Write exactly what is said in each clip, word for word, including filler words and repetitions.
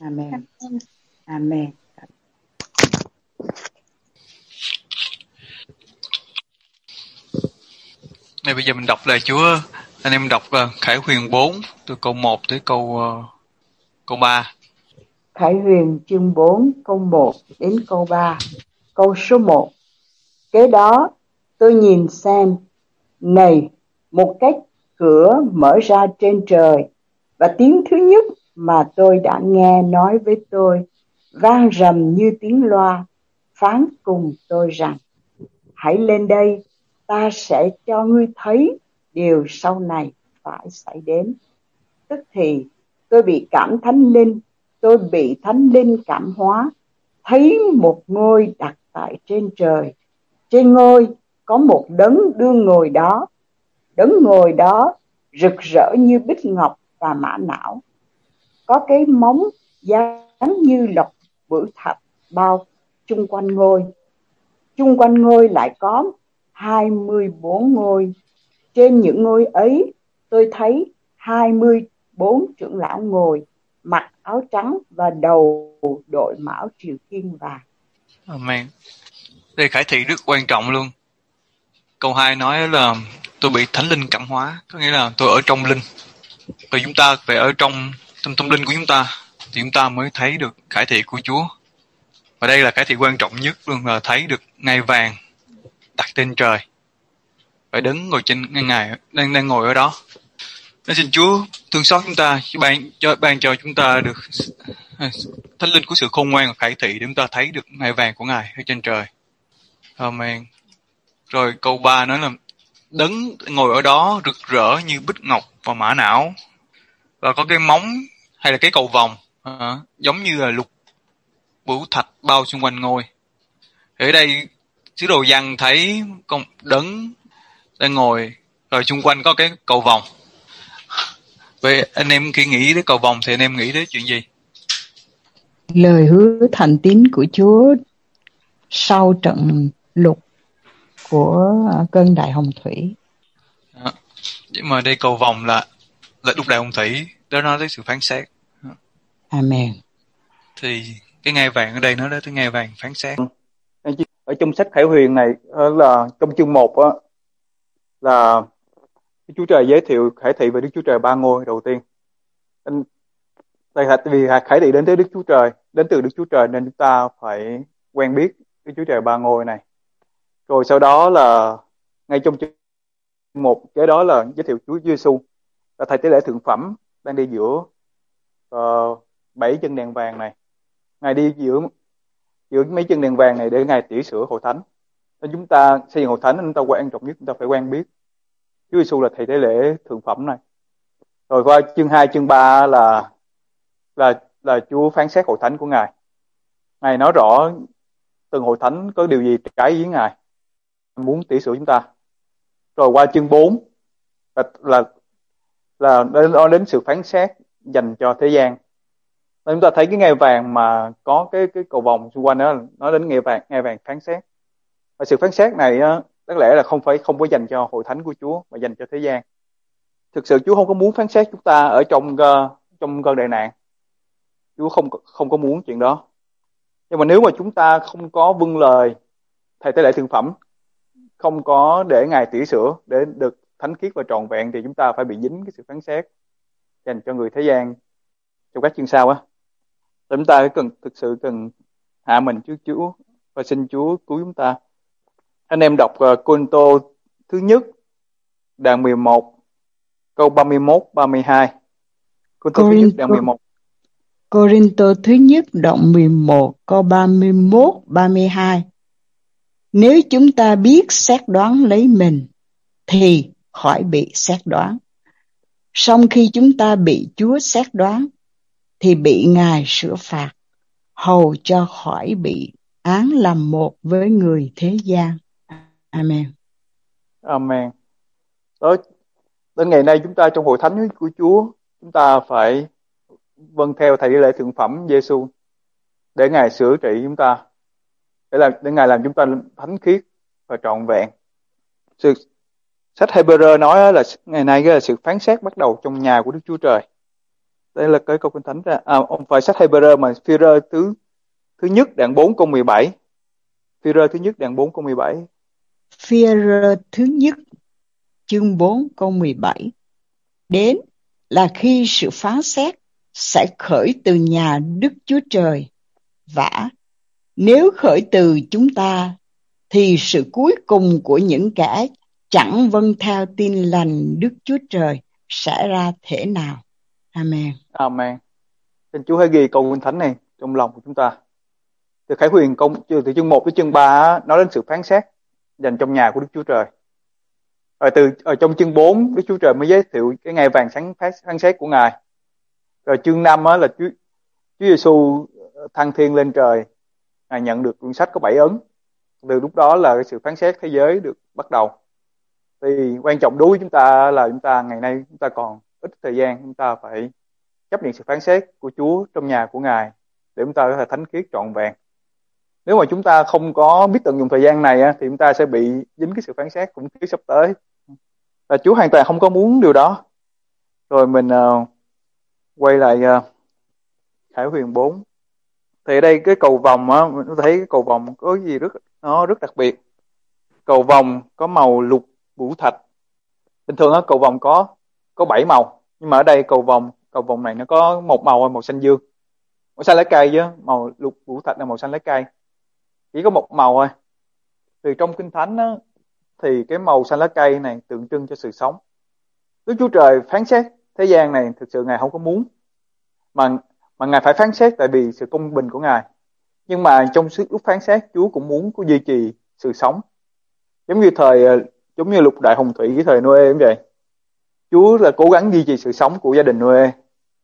Amen. Amen. Này bây giờ mình đọc lời Chúa. Anh em đọc uh, Khải Huyền bốn từ câu một tới câu uh, câu ba. Khải Huyền chương bốn câu một đến câu ba. Câu số một. Kế đó tôi nhìn xem, này, một cái cửa mở ra trên trời, và tiếng thứ nhất mà tôi đã nghe nói với tôi vang rầm như tiếng loa, phán cùng tôi rằng: hãy lên đây, ta sẽ cho ngươi thấy điều sau này phải xảy đến. Tức thì tôi bị cảm thánh linh, tôi bị thánh linh cảm hóa, thấy một ngôi đặt tại trên trời. Trên ngôi có một đấng đương ngồi đó, đấng ngồi đó rực rỡ như bích ngọc và mã não, có cái móng dáng như lọc bửu thạch bao chung quanh ngôi. Chung quanh ngôi lại có hai mươi bốn ngôi. Trên những ngôi ấy tôi thấy hai mươi bốn trưởng lão ngồi, mặc áo trắng và đầu đội mão triều thiên vàng. Amen. Đây khải thị rất quan trọng luôn. Câu hai nói là tôi bị thánh linh cảm hóa, có nghĩa là tôi ở trong linh. Và chúng ta phải ở trong trong tâm linh của chúng ta thì chúng ta mới thấy được khải thị của Chúa. Và đây là khải thị quan trọng nhất luôn, là thấy được ngai vàng đặt trên trời. Phải đứng ngồi trên ngài đang đang ngồi ở đó. Nên xin Chúa thương xót chúng ta, ban cho ban cho chúng ta được thánh linh của sự khôn ngoan và khải thị để chúng ta thấy được ngai vàng của Ngài ở trên trời. Amen. Rồi câu ba nói là đấng ngồi ở đó rực rỡ như bích ngọc và mã não, và có cái móng hay là cái cầu vòng à, giống như là lục bửu thạch bao xung quanh ngôi. Ở đây sứ đồ Giăng thấy con đấng đang ngồi, rồi xung quanh có cái cầu vòng. Vậy anh em khi nghĩ đến cầu vòng thì anh em nghĩ đến chuyện gì? Lời hứa thành tín của Chúa sau trận lụt của cơn đại hồng thủy. À, nhưng mà đây cầu vòng là là lúc đại hồng thủy, đó nói tới sự phán xét. Amen. Thì cái ngai vàng ở đây nó nói tới ngai vàng phán xét. Ở trong sách Khải Huyền này là trong chương một á, là Đức Chúa Trời giới thiệu khải thị về Đức Chúa Trời ba ngôi đầu tiên. Đây là vì khải thị đến tới Đức Chúa Trời, đến từ Đức Chúa Trời, nên chúng ta phải quen biết Đức Chúa Trời ba ngôi này. Rồi sau đó là ngay trong chương một, cái đó là giới thiệu Chúa Giêsu là thầy tế lễ thượng phẩm đang đi giữa uh, bảy chân đèn vàng này. Ngài đi giữa giữa mấy chân đèn vàng này để Ngài tỉa sửa hội thánh. Nên chúng ta xây dựng hội thánh, nên chúng ta quan trọng nhất chúng ta phải quen biết Chúa Giêsu là thầy tế lễ thượng phẩm này. Rồi qua chương hai, chương ba là là là Chúa phán xét hội thánh của Ngài. Ngài nói rõ từng hội thánh có điều gì trái với Ngài, muốn tỉ sửa chúng ta. Rồi qua chương bốn là là là nói đến sự phán xét dành cho thế gian. Nên chúng ta thấy cái ngai vàng mà có cái cái cầu vòng xung quanh đó, nói đến ngai vàng ngai vàng phán xét. Và sự phán xét này á, đáng lẽ là không phải không có dành cho hội thánh của Chúa mà dành cho thế gian. Thực sự Chúa không có muốn phán xét chúng ta ở trong uh, trong cơn đại nạn. Chúa không không có muốn chuyện đó. Nhưng mà nếu mà chúng ta không có vâng lời thầy tế lễ thượng phẩm, không có để Ngài tỉa sửa để được thánh khiết và trọn vẹn, thì chúng ta phải bị dính cái sự phán xét dành cho người thế gian trong các chương sau á. Chúng ta cần thực sự cần hạ mình trước Chúa và xin Chúa cứu chúng ta. Anh em đọc uh, Cô-rinh-tô thứ nhất đoạn mười một câu ba mươi mốt ba mươi hai. Cô-rinh-tô thứ nhất đoạn mười một. Cô-rinh-tô thứ nhất đoạn mười một câu ba mươi mốt ba mươi hai. Nếu chúng ta biết xét đoán lấy mình thì khỏi bị xét đoán. Song khi chúng ta bị Chúa xét đoán thì bị Ngài sửa phạt, hầu cho khỏi bị án làm một với người thế gian. Amen. Amen. Đó, đến ngày nay chúng ta trong hội thánh của Chúa, chúng ta phải vâng theo thầy tế lễ thượng phẩm Giêsu để Ngài sửa trị chúng ta, để làm để Ngài làm chúng ta thánh khiết và trọn vẹn. Sự sách Hebrew nói là ngày nay là sự phán xét bắt đầu trong nhà của Đức Chúa Trời. Đây là cái câu Kinh Thánh ra. À, không phải sách Hebrew mà Phi-rơ thứ thứ nhất đoạn bốn câu mười bảy. Phi-rơ thứ nhất đoạn bốn câu mười bảy. Phi-rơ thứ nhất chương bốn câu mười bảy. Đến là khi sự phán xét sẽ khởi từ nhà Đức Chúa Trời. Vả, nếu khởi từ chúng ta, thì sự cuối cùng của những kẻ chẳng vâng theo tin lành Đức Chúa Trời sẽ ra thế nào? Amen. Amen. Xin Chúa hãy ghi câu Kinh Thánh này trong lòng của chúng ta. Từ Khải Huyền câu từ chương một tới chương ba nói đến sự phán xét dành trong nhà của Đức Chúa Trời. Rồi từ ở trong chương bốn Đức Chúa Trời mới giới thiệu cái ngày vàng sáng phán xét của Ngài. Rồi chương năm là Chúa Chúa Giêsu thăng thiên lên trời, Ngài nhận được quyển sách có bảy ấn. Từ lúc đó là cái sự phán xét thế giới được bắt đầu. Thì quan trọng đối với chúng ta là chúng ta ngày nay chúng ta còn ít thời gian, chúng ta phải chấp nhận sự phán xét của Chúa trong nhà của Ngài để chúng ta có thể thánh khiết trọn vẹn. Nếu mà chúng ta không có biết tận dụng thời gian này thì chúng ta sẽ bị dính cái sự phán xét khủng khiếp sắp tới. Và Chúa hoàn toàn không có muốn điều đó. Rồi mình uh, quay lại uh, Khải Huyền bốn. Thì ở đây cái cầu vồng á, mình thấy cái cầu vồng có gì rất nó rất đặc biệt. Cầu vồng có màu lục bửu thạch. Bình thường á cầu vồng có có bảy màu, nhưng mà ở đây cầu vồng cầu vồng này nó có một màu, màu xanh dương, màu xanh lá cây, chứ màu lục bửu thạch là màu xanh lá cây, chỉ có một màu thôi. Thì trong Kinh Thánh á, thì cái màu xanh lá cây này tượng trưng cho sự sống. Đức Chúa Trời phán xét thế gian này thực sự Ngài không có muốn, mà mà Ngài phải phán xét tại vì sự công bình của Ngài. Nhưng mà trong lúc phán xét, Chúa cũng muốn có duy trì sự sống. Giống như thời giống như lục đại hồng thủy cái thời Noe cũng vậy. Chúa là cố gắng duy trì sự sống của gia đình Noe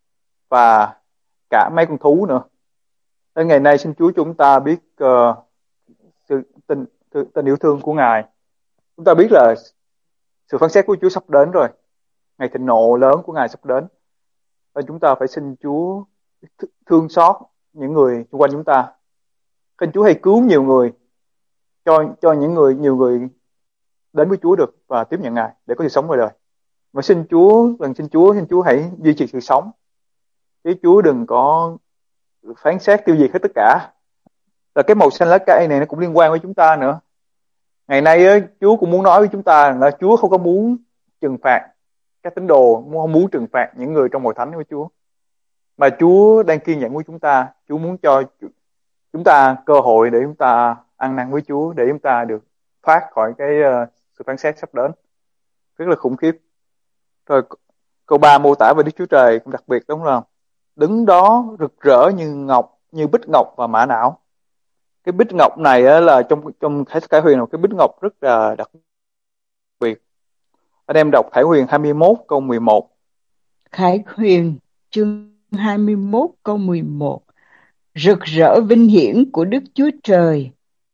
và cả mấy con thú nữa. Đến ngày nay xin Chúa chúng ta biết uh, sự tình tình yêu thương của Ngài. Chúng ta biết là sự phán xét của Chúa sắp đến rồi. Ngày thịnh nộ lớn của Ngài sắp đến. Và chúng ta phải xin Chúa thương xót những người xung quanh chúng ta. Xin Chúa hãy cứu nhiều người, cho cho những người nhiều người đến với Chúa được và tiếp nhận Ngài để có sự sống ngoài đời. Và xin Chúa, lần xin Chúa, xin Chúa hãy duy trì sự sống. Chứ Chúa đừng có phán xét tiêu diệt hết tất cả. Là cái màu xanh lá cây này nó cũng liên quan với chúng ta nữa. Ngày nay á, Chúa cũng muốn nói với chúng ta là Chúa không có muốn trừng phạt các tín đồ, không muốn trừng phạt những người trong hội thánh của Chúa. Mà Chúa đang kiên nhẫn với chúng ta. Chúa muốn cho chúng ta cơ hội để chúng ta ăn năn với Chúa, để chúng ta được thoát khỏi cái uh, sự phán xét sắp đến. Rất là khủng khiếp. Rồi câu ba mô tả về Đức Chúa Trời cũng đặc biệt, đúng không? Đứng đó rực rỡ như ngọc, như bích ngọc và mã não. Cái bích ngọc này á, là trong trong Khải Huyền là cái bích ngọc rất là đặc biệt. Anh em đọc Khải Huyền hai mươi mốt câu mười một. Khải Huyền chương hai mươi mốt câu mười một. Rực rỡ vinh hiển của Đức Chúa Trời,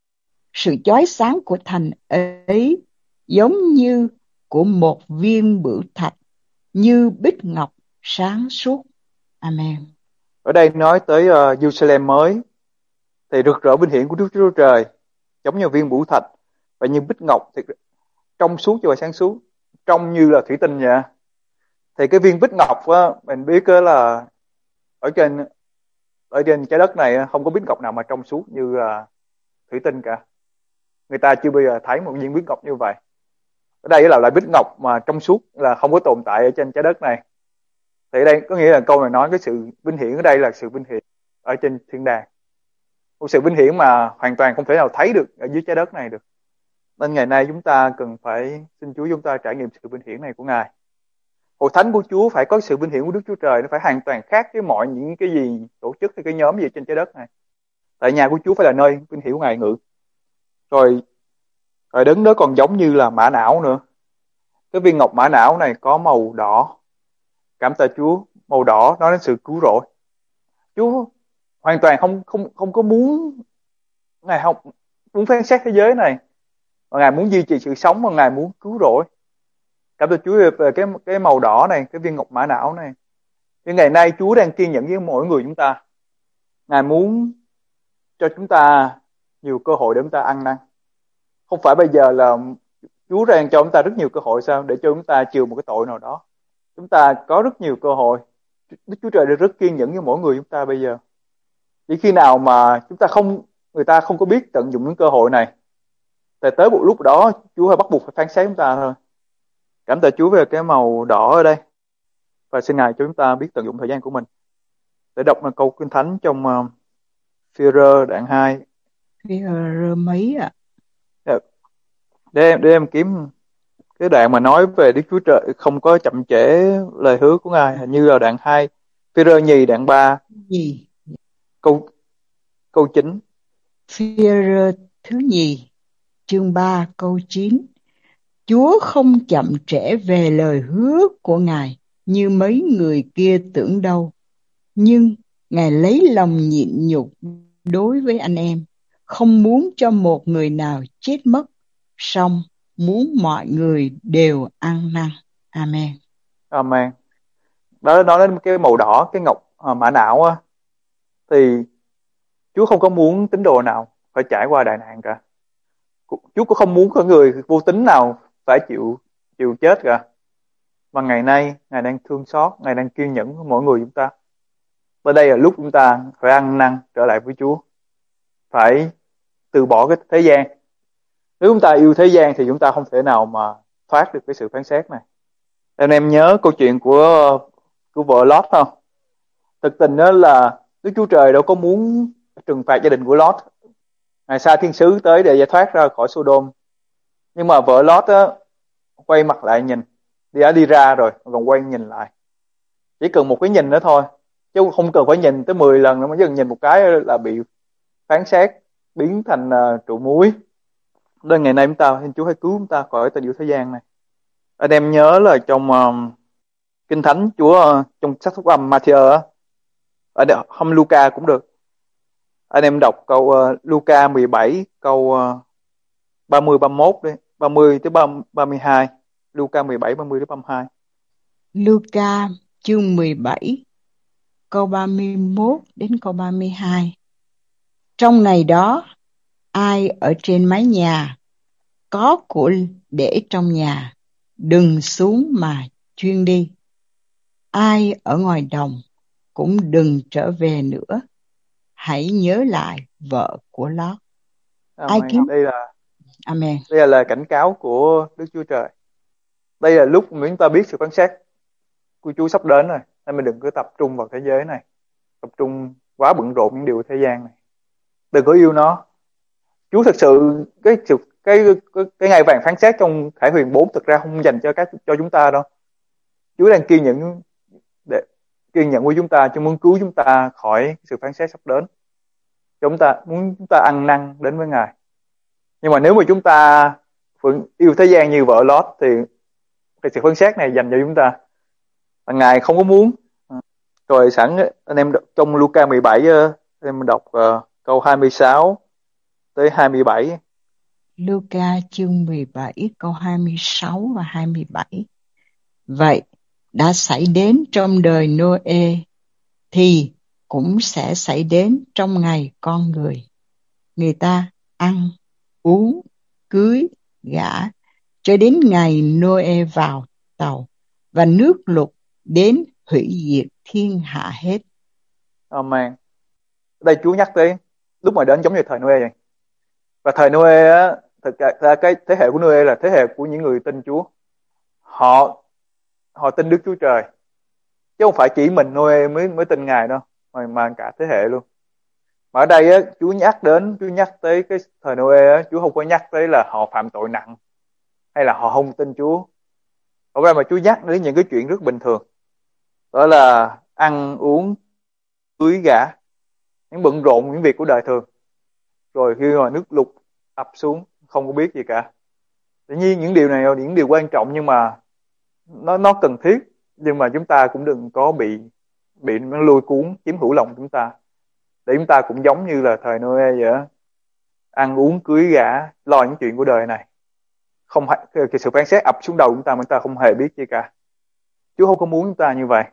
sự chói sáng của thành ấy giống như của một viên bửu thạch, như bích ngọc sáng suốt. Amen. Ở đây nói tới uh, Jerusalem mới, thì rực rỡ vinh hiển của Đức Chúa Trời giống như viên bửu thạch và như bích ngọc, thì trong suốt cho và sáng suốt, trông như là thủy tinh vậy. Thì cái viên bích ngọc á, mình biết là ở trên ở trên trái đất này không có bích ngọc nào mà trong suốt như là thủy tinh cả. Người ta chưa bao giờ thấy một viên bích ngọc như vậy. Ở đây là loại bích ngọc mà trong suốt là không có tồn tại ở trên trái đất này. Thì ở đây có nghĩa là câu này nói cái sự vinh hiển ở đây là sự vinh hiển ở trên thiên đàng, một sự vinh hiển mà hoàn toàn không thể nào thấy được ở dưới trái đất này được. Nên ngày nay chúng ta cần phải xin Chúa chúng ta trải nghiệm sự vinh hiển này của Ngài. Hội thánh của Chúa phải có sự vinh hiển của Đức Chúa Trời, nó phải hoàn toàn khác với mọi những cái gì tổ chức hay cái nhóm gì trên trái đất này. Tại nhà của Chúa phải là nơi vinh hiển của Ngài ngự. Rồi rồi đứng đó còn giống như là mã não nữa. Cái viên ngọc mã não này có màu đỏ. Cảm tạ Chúa, màu đỏ nói đến sự cứu rỗi. Chúa hoàn toàn không không không có muốn Ngài không muốn phán xét thế giới này, mà Ngài muốn duy trì sự sống, mà Ngài muốn cứu rỗi. Cảm ơn Chúa về cái cái màu đỏ này, cái viên ngọc mã não này. Nhưng ngày nay Chúa đang kiên nhẫn với mỗi người chúng ta. Ngài muốn cho chúng ta nhiều cơ hội để chúng ta ăn năn. Không phải bây giờ là Chúa đang cho chúng ta rất nhiều cơ hội sao để cho chúng ta chịu một cái tội nào đó. Chúng ta có rất nhiều cơ hội Đức Chúa Trời rất kiên nhẫn với mỗi người chúng ta bây giờ. Chỉ khi nào mà chúng ta không người ta không có biết tận dụng những cơ hội này, thì tới một lúc đó Chúa phải bắt buộc phải phán xét chúng ta thôi. Cảm tạ Chúa về cái màu đỏ ở đây, và xin Ngài cho chúng ta biết tận dụng thời gian của mình. Để đọc một câu Kinh Thánh trong uh, Phi-e-rơ đoạn hai. Phi-e-rơ mấy ạ? À? Để, để em kiếm cái đoạn mà nói về Đức Chúa Trời không có chậm trễ lời hứa của Ngài, hình như là đoạn hai, Phi-e-rơ nhì đoạn ba, Gì? câu câu chín. Phi-e-rơ thứ nhì, chương ba câu chín. Chúa không chậm trễ về lời hứa của Ngài như mấy người kia tưởng đâu, nhưng Ngài lấy lòng nhịn nhục đối với anh em, không muốn cho một người nào chết mất, song muốn mọi người đều ăn năn. Amen. Amen. Đó nói đến cái màu đỏ, cái ngọc à, mã não á, thì Chúa không có muốn tín đồ nào phải trải qua đại nạn cả. Chúa cũng không muốn có người vô tín nào phải chịu chịu chết cả. Mà ngày nay Ngài đang thương xót, Ngài đang kiên nhẫn với mỗi người chúng ta. Và đây là lúc chúng ta phải ăn năn trở lại với Chúa, phải từ bỏ cái thế gian. Nếu chúng ta yêu thế gian thì chúng ta không thể nào mà thoát được cái sự phán xét này. Anh em nhớ câu chuyện của của vợ Lót không? Thực tình đó là Đức Chúa Trời đâu có muốn trừng phạt gia đình của Lót. Ngài sai thiên sứ tới để giải thoát ra khỏi Sodom. Nhưng mà vợ Lót á, quay mặt lại nhìn, đi đã đi ra rồi còn quay nhìn lại. Chỉ cần một cái nhìn nữa thôi, chứ không cần phải nhìn tới mười lần nữa, mà chỉ cần nhìn một cái là bị phán xét, biến thành uh, trụ muối. Nên ngày nay chúng ta, xin Chúa hãy cứu chúng ta khỏi tình yêu thế gian này. Anh em nhớ là trong uh, Kinh Thánh Chúa, uh, trong sách Phúc Âm Matthew á, ở đây, không Luca cũng được. Anh em đọc câu uh, Luca mười bảy câu uh, ba mươi ba mươi mốt đi, ba mươi tới ba mươi hai. Luca mười bảy ba mươi tới ba mươi hai. Luca chương mười bảy câu ba mươi mốt đến câu ba mươi hai. Trong ngày đó, ai ở trên mái nhà có của để trong nhà, đừng xuống mà chuyên đi. Ai ở ngoài đồng cũng đừng trở về nữa. Hãy nhớ lại vợ của Lót. Ai Amen. kiếm? Đây là Amen. đây là lời cảnh cáo của Đức Chúa Trời. Đây là lúc mà chúng ta biết sự phán xét của Chúa sắp đến rồi, nên mình đừng có tập trung vào thế giới này, tập trung quá bận rộn những điều thế gian này. Đừng có yêu nó. Chúa thực sự cái cái cái cái, cái ngày vàng phán xét trong Khải Huyền bốn thực ra không dành cho các cho chúng ta đâu. Chúa đang kiên nhẫn để kiên nhẫn với chúng ta, cho muốn cứu chúng ta khỏi sự phán xét sắp đến. Chúng ta muốn chúng ta ăn năn đến với Ngài. Nhưng mà nếu mà chúng ta vẫn yêu thế gian như vợ Lót thì cái sự phán xét này dành cho chúng ta. Và Ngài không có muốn. Rồi sẵn anh em trong Luca mười bảy anh em đọc uh, câu hai mươi sáu tới hai mươi bảy. Luca chương mười bảy câu hai mươi sáu và hai mươi bảy. Vậy đã xảy đến trong đời Nô-ê thì cũng sẽ xảy đến trong ngày con người. Người ta ăn, uống, cưới, gả cho đến ngày Nô-ê vào tàu và nước lụt đến hủy diệt thiên hạ hết. Amen. Đây Chúa nhắc tới lúc mà đến giống như thời Nô-ê vậy. Và thời Nô-ê á, thực ra cái thế hệ của Nô-ê là thế hệ của những người tin Chúa. Họ họ tin Đức Chúa Trời. Chứ không phải chỉ mình Nô-ê mới mới tin Ngài đâu, mà mà cả thế hệ luôn. Mà ở đây á, Chúa nhắc đến, Chúa nhắc tới cái thời Nô-ê á, Chúa không có nhắc tới là họ phạm tội nặng hay là họ không tin Chúa. Ở đây mà Chúa nhắc đến những cái chuyện rất bình thường. Đó là ăn uống, cưới gả, những bận rộn những việc của đời thường. Rồi khi mà nước lụt ập xuống không có biết gì cả. Tuy nhiên những điều này là những điều quan trọng, nhưng mà nó nó cần thiết, nhưng mà chúng ta cũng đừng có bị bị nó lôi cuốn chiếm hữu lòng chúng ta, để chúng ta cũng giống như là thời Nô-ê vậy đó. Ăn uống cưới gả, lo những chuyện của đời này, không cái sự phán xét ập xuống đầu chúng ta mà chúng ta không hề biết gì cả. Chúa không có muốn chúng ta như vậy.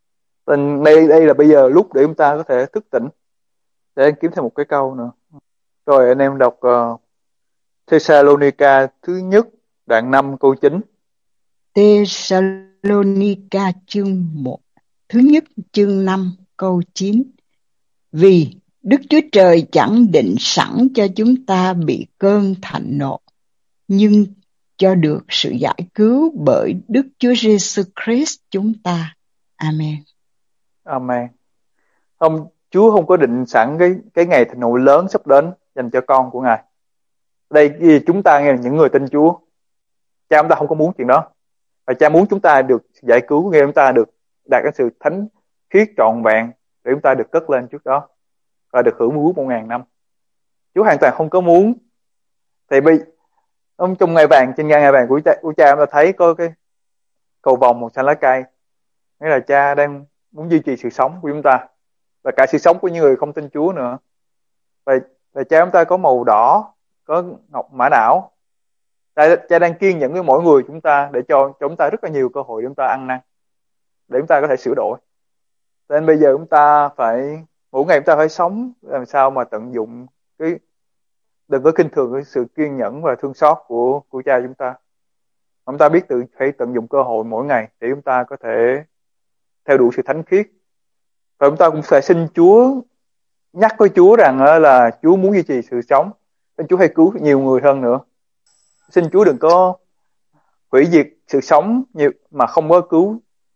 Nên đây đây là bây giờ lúc để chúng ta có thể thức tỉnh. Để anh kiếm thêm một cái câu nữa. Rồi anh em đọc uh, Thessalonica thứ nhất đoạn năm câu chín. Thessalonica chương một thứ nhất chương năm câu chín. Vì Đức Chúa Trời chẳng định sẵn cho chúng ta bị cơn thạnh nộ, nhưng cho được sự giải cứu bởi Đức Chúa Giêsu Christ chúng ta. Amen. Amen. Không, Chúa không có định sẵn cái cái ngày thịnh nộ lớn sắp đến dành cho con của Ngài. Đây chúng ta nghe là những người tin Chúa, Cha chúng ta không có muốn chuyện đó. Và Cha muốn chúng ta được giải cứu, nghe chúng ta được đạt cái sự thánh khiết trọn vẹn để chúng ta được cất lên trước đó và được hưởng múa một ngàn năm. Chúa hoàn toàn không có muốn. Thì bây ông trong ngai vàng, trên ngai vàng của cha, của cha chúng ta thấy có cái cầu vồng màu xanh lá cây, nghĩa là Cha đang muốn duy trì sự sống của chúng ta và cả sự sống của những người không tin Chúa nữa. Và, và Cha chúng ta có màu đỏ, có ngọc mã não. Cha, cha đang kiên nhẫn với mỗi người chúng ta để cho, cho chúng ta rất là nhiều cơ hội để chúng ta ăn năn, để chúng ta có thể sửa đổi. Nên bây giờ chúng ta phải mỗi ngày chúng ta phải sống làm sao mà tận dụng cái, đừng có khinh thường cái sự kiên nhẫn và thương xót của của Cha chúng ta. Chúng ta biết tự phải tận dụng cơ hội mỗi ngày để chúng ta có thể theo đuổi sự thánh khiết. Và chúng ta cũng phải xin Chúa, nhắc với Chúa rằng là Chúa muốn duy trì sự sống, nên Chúa hãy cứu nhiều người hơn nữa. Xin Chúa đừng có hủy diệt sự sống nhiều mà không có cứu.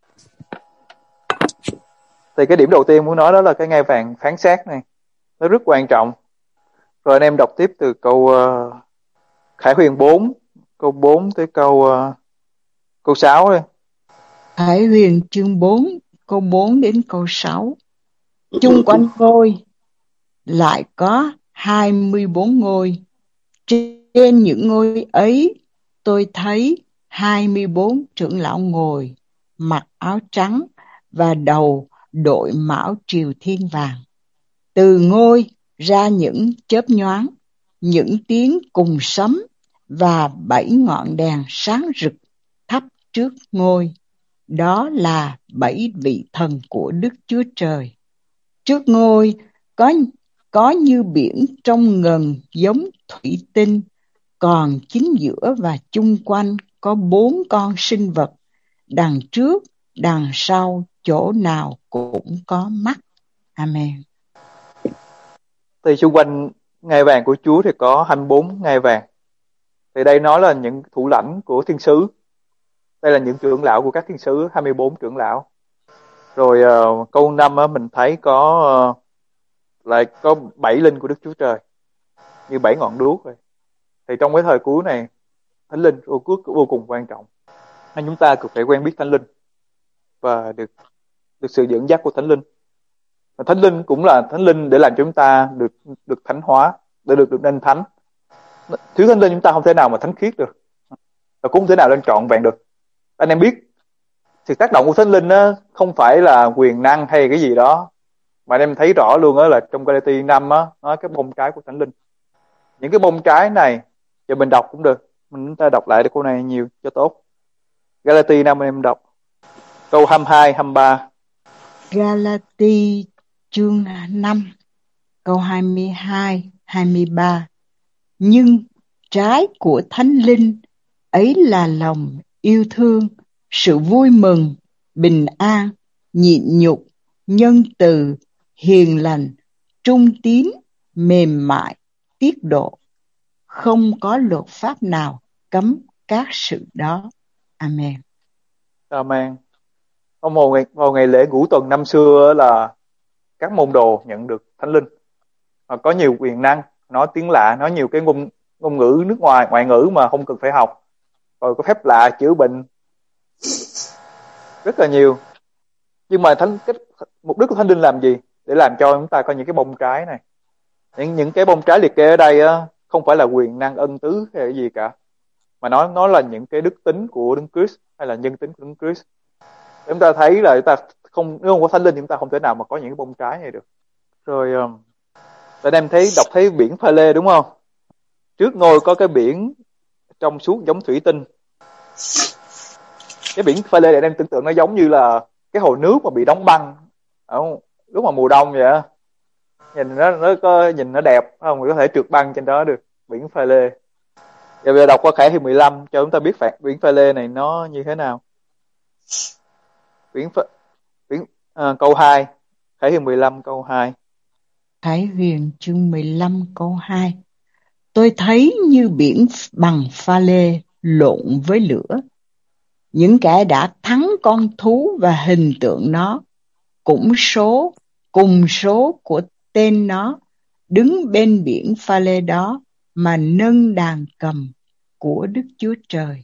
Thì cái điểm đầu tiên muốn nói đó là cái ngai vàng phán xét này, nó rất quan trọng. Rồi anh em đọc tiếp từ câu uh, Khải Huyền bốn, câu bốn tới câu uh, câu sáu đi. Khải Huyền chương bốn, câu bốn đến câu sáu. Chung quanh ngôi lại có hai mươi bốn ngôi. Trên những ngôi ấy tôi thấy hai mươi bốn trưởng lão ngồi, mặc áo trắng và đầu đội mão triều thiên vàng. Từ ngôi ra những chớp nhoáng, những tiếng cùng sấm và bảy ngọn đèn sáng rực thắp trước ngôi. Đó là bảy vị thần của Đức Chúa Trời. Trước ngôi có, có như biển trong ngần giống thủy tinh, còn chính giữa và chung quanh có bốn con sinh vật, đằng trước, đằng sau, chỗ nào cũng có mắt. Amen. Thì xung quanh ngai vàng của Chúa thì có hai mươi bốn ngai vàng. Thì đây nói là những thủ lãnh của thiên sứ. Đây là những trưởng lão của các thiên sứ, hai mươi bốn trưởng lão. Rồi uh, câu năm á, mình thấy có uh, lại có bảy linh của Đức Chúa Trời, như bảy ngọn đuốc vậy. Thì trong cái thời cuối này, thánh linh vô, vô cùng quan trọng. Nên chúng ta cần phải quen biết thánh linh và được được sự dẫn dắt của thánh linh. Và thánh linh cũng là thánh linh để làm cho chúng ta được được thánh hóa, để được được nên thánh. Thiếu thánh linh chúng ta không thể nào mà thánh khiết được, và cũng không thể nào lên trọn vẹn được. Anh em biết sự tác động của thánh linh á, không phải là quyền năng hay cái gì đó, mà anh em thấy rõ luôn á là trong Galati năm á, nói cái bông trái của thánh linh. Những cái bông trái này, giờ mình đọc cũng được, mình chúng ta đọc lại được câu này nhiều cho tốt. Galati năm anh em đọc câu hai mươi hai, hai mươi ba. Galati chương năm câu hai mươi hai, hai mươi ba. Nhưng trái của thánh linh ấy là lòng yêu thương, sự vui mừng, bình an, nhịn nhục, nhân từ, hiền lành, trung tín, mềm mại, tiết độ. Không có luật pháp nào cấm các sự đó. Amen. Amen. Ông vào ngày, vào ngày lễ ngũ tuần năm xưa là các môn đồ nhận được thánh linh, và có nhiều quyền năng, nói tiếng lạ, nói nhiều cái ngôn ngôn ngữ nước ngoài, ngoại ngữ mà không cần phải học, rồi có phép lạ, chữa bệnh, rất là nhiều. Nhưng mà thánh cái mục đích của thánh linh làm gì? Để làm cho chúng ta có những cái bông trái này. Những những cái bông trái liệt kê ở đây á, không phải là quyền năng ân tứ hay cái gì cả, mà nó nó là những cái đức tính của Đấng Christ, hay là nhân tính của Đấng Christ. Chúng ta thấy là chúng ta không, nếu không có thánh linh chúng ta không thể nào mà có những cái bông trái này được. Rồi um, anh em thấy đọc thấy biển Pha Lê đúng không? Trước ngôi có cái biển trong suốt giống thủy tinh. Cái biển Pha Lê này em tưởng tượng nó giống như là cái hồ nước mà bị đóng băng ở lúc mà mùa đông vậy á. Nhìn nó nó có nhìn nó đẹp không? Mình có thể trượt băng trên đó được. Biển Pha Lê. Giờ bây giờ đọc qua Khải Huyền mười lăm cho chúng ta biết phạt biển Pha Lê này nó như thế nào. Biển Pha, biển À, câu hai, Khải Huyền mười lăm câu hai. Khải Huyền chương mười lăm câu hai. Tôi thấy như biển bằng pha lê lộn với lửa. Những kẻ đã thắng con thú và hình tượng nó, cũng số, cùng số của tên nó, đứng bên biển pha lê đó mà nâng đàn cầm của Đức Chúa Trời.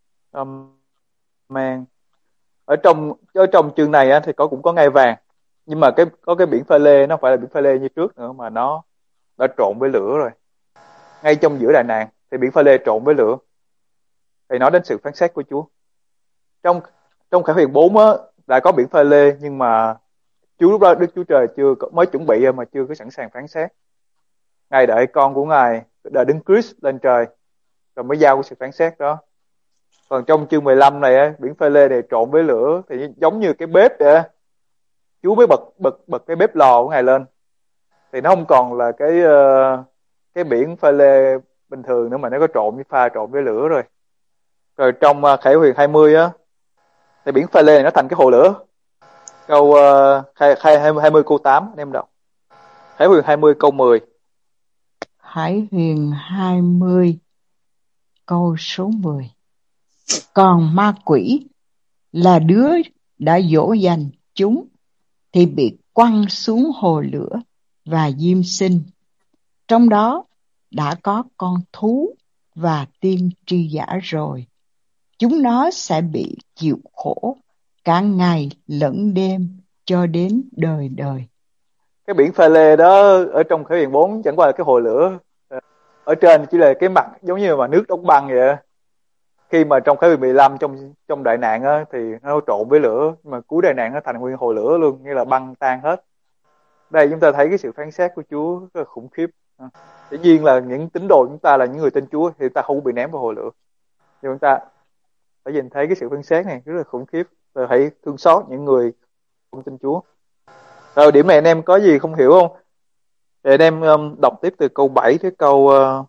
Amen. Ở trong ở trong chương này á, thì có cũng có ngai vàng, nhưng mà cái có cái biển pha lê, nó không phải là biển pha lê như trước nữa, mà nó đã trộn với lửa rồi. Ngay trong giữa đại nạn thì biển pha lê trộn với lửa, thì nói đến sự phán xét của Chúa. Trong trong Khải Huyền bốn á, đã có biển pha lê, nhưng mà Chúa lúc đó Đức Chúa Trời chưa có, mới chuẩn bị mà chưa có sẵn sàng phán xét. Ngài đợi con của Ngài, đợi Đấng Christ lên trời rồi mới giao cái sự phán xét đó. Còn trong chương mười lăm này á, biển pha lê này trộn với lửa thì giống như cái bếp vậy á. Chúa mới bật bật bật cái bếp lò của Ngài lên, thì nó không còn là cái uh, cái biển pha lê bình thường nữa, mà nó có trộn với pha trộn với lửa rồi. Rồi trong uh, Khải Huyền hai mươi á, thì biển pha lê này nó thành cái hồ lửa. Câu uh, khai, khai hai mươi câu tám anh em đọc. Khải Huyền hai mươi câu mười. Khải Huyền hai mươi câu số mười. Còn ma quỷ là đứa đã dỗ dành chúng thì bị quăng xuống hồ lửa và diêm sinh. Trong đó đã có con thú và tiên tri giả rồi. Chúng nó sẽ bị chịu khổ cả ngày lẫn đêm cho đến đời đời. Cái biển pha lê đó ở trong Khải Huyền bốn chẳng qua là cái hồ lửa, ở trên chỉ là cái mặt giống như mà nước đóng băng vậy. Khi mà trong Khải Huyền mười lăm, trong trong đại nạn á, thì nó trộn với lửa, mà cuối đại nạn nó thành nguyên hồ lửa luôn, như là băng tan hết. Đây chúng ta thấy cái sự phán xét của Chúa rất là khủng khiếp. Dĩ nhiên là những tín đồ chúng ta là những người tin Chúa thì chúng ta không bị ném vào hồ lửa, nhưng chúng ta phải nhìn thấy cái sự phán xét này rất là khủng khiếp, rồi hãy thương xót những người không tin Chúa. Rồi điểm này anh em có gì không hiểu không? Thì anh em um, đọc tiếp từ câu bảy tới câu uh,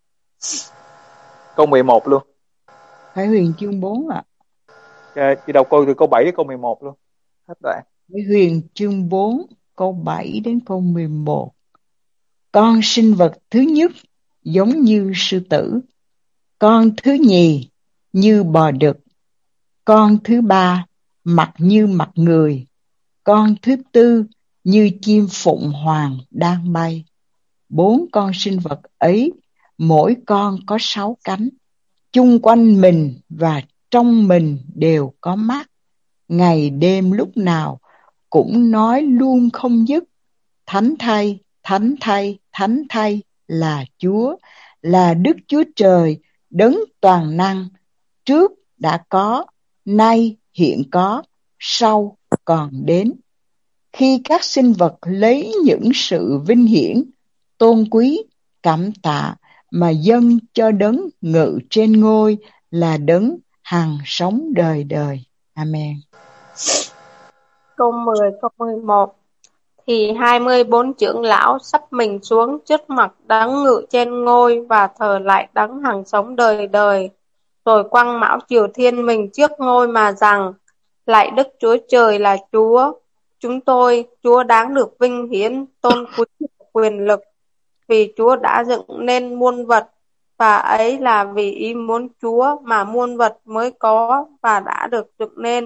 câu mười một luôn. Khải Huyền chương bốn ạ. À. Chị đọc câu từ câu bảy đến câu mười một luôn. Hết đoạn. Khải Huyền chương bốn câu bảy đến câu mười một. Con sinh vật thứ nhất giống như sư tử, con thứ nhì như bò đực, con thứ ba mặt như mặt người, con thứ tư như chim phụng hoàng đang bay. Bốn con sinh vật ấy, mỗi con có sáu cánh, chung quanh mình và trong mình đều có mắt. Ngày đêm lúc nào cũng nói luôn không dứt: Thánh thay, thánh thay, thánh thay là Chúa, là Đức Chúa Trời, đấng toàn năng, trước đã có, nay hiện có, sau còn đến. Khi các sinh vật lấy những sự vinh hiển, tôn quý, cảm tạ mà dâng cho đấng ngự trên ngôi, là đấng hằng sống đời đời. Amen. Câu mười, câu mười một. Thì hai mươi bốn trưởng lão sắp mình xuống trước mặt đấng ngự trên ngôi và thờ lại đấng hằng sống đời đời, rồi quăng mão triều thiên mình trước ngôi mà rằng: Lạy Đức Chúa Trời là Chúa, chúng tôi, Chúa đáng được vinh hiển, tôn quý và quyền lực, vì Chúa đã dựng nên muôn vật, và ấy là vì ý muốn Chúa mà muôn vật mới có và đã được dựng nên.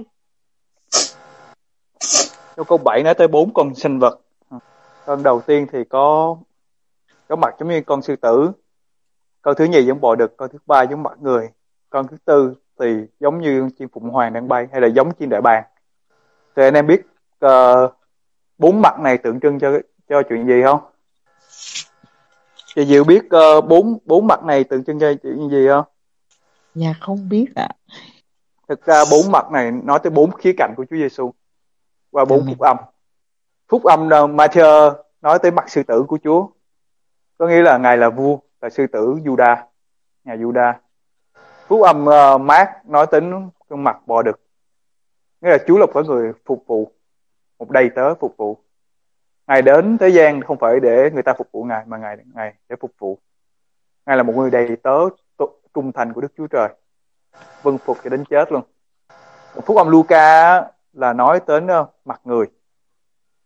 Trong câu bảy nói tới bốn con sinh vật. Con đầu tiên thì có có mặt giống như con sư tử, con thứ nhì giống bò đực, con thứ ba giống mặt người, con thứ tư thì giống như chim phụng hoàng đang bay, hay là giống chim đại bàng. Thì anh em biết uh, bốn mặt này tượng trưng cho cho chuyện gì không? Chị Diệu biết uh, bốn bốn mặt này tượng trưng cho chuyện gì không? Dạ không biết ạ. À. Thực ra bốn mặt này nói tới bốn khía cạnh của Chúa Giêsu qua bốn phúc âm. Phúc âm uh, Matthew nói tới mặt sư tử của Chúa, có nghĩa là Ngài là vua, là sư tử Juda, nhà Juda. Phúc âm uh, Mark nói đến cái mặt bò đực, nghĩa là Chúa là một người phục vụ, một đầy tớ phục vụ. Ngài đến thế gian không phải để người ta phục vụ Ngài, mà Ngài Ngài để phục vụ. Ngài là một người đầy tớ trung thành của Đức Chúa Trời, vâng phục cho đến chết luôn. Phúc âm Luca là nói đến uh, mặt người,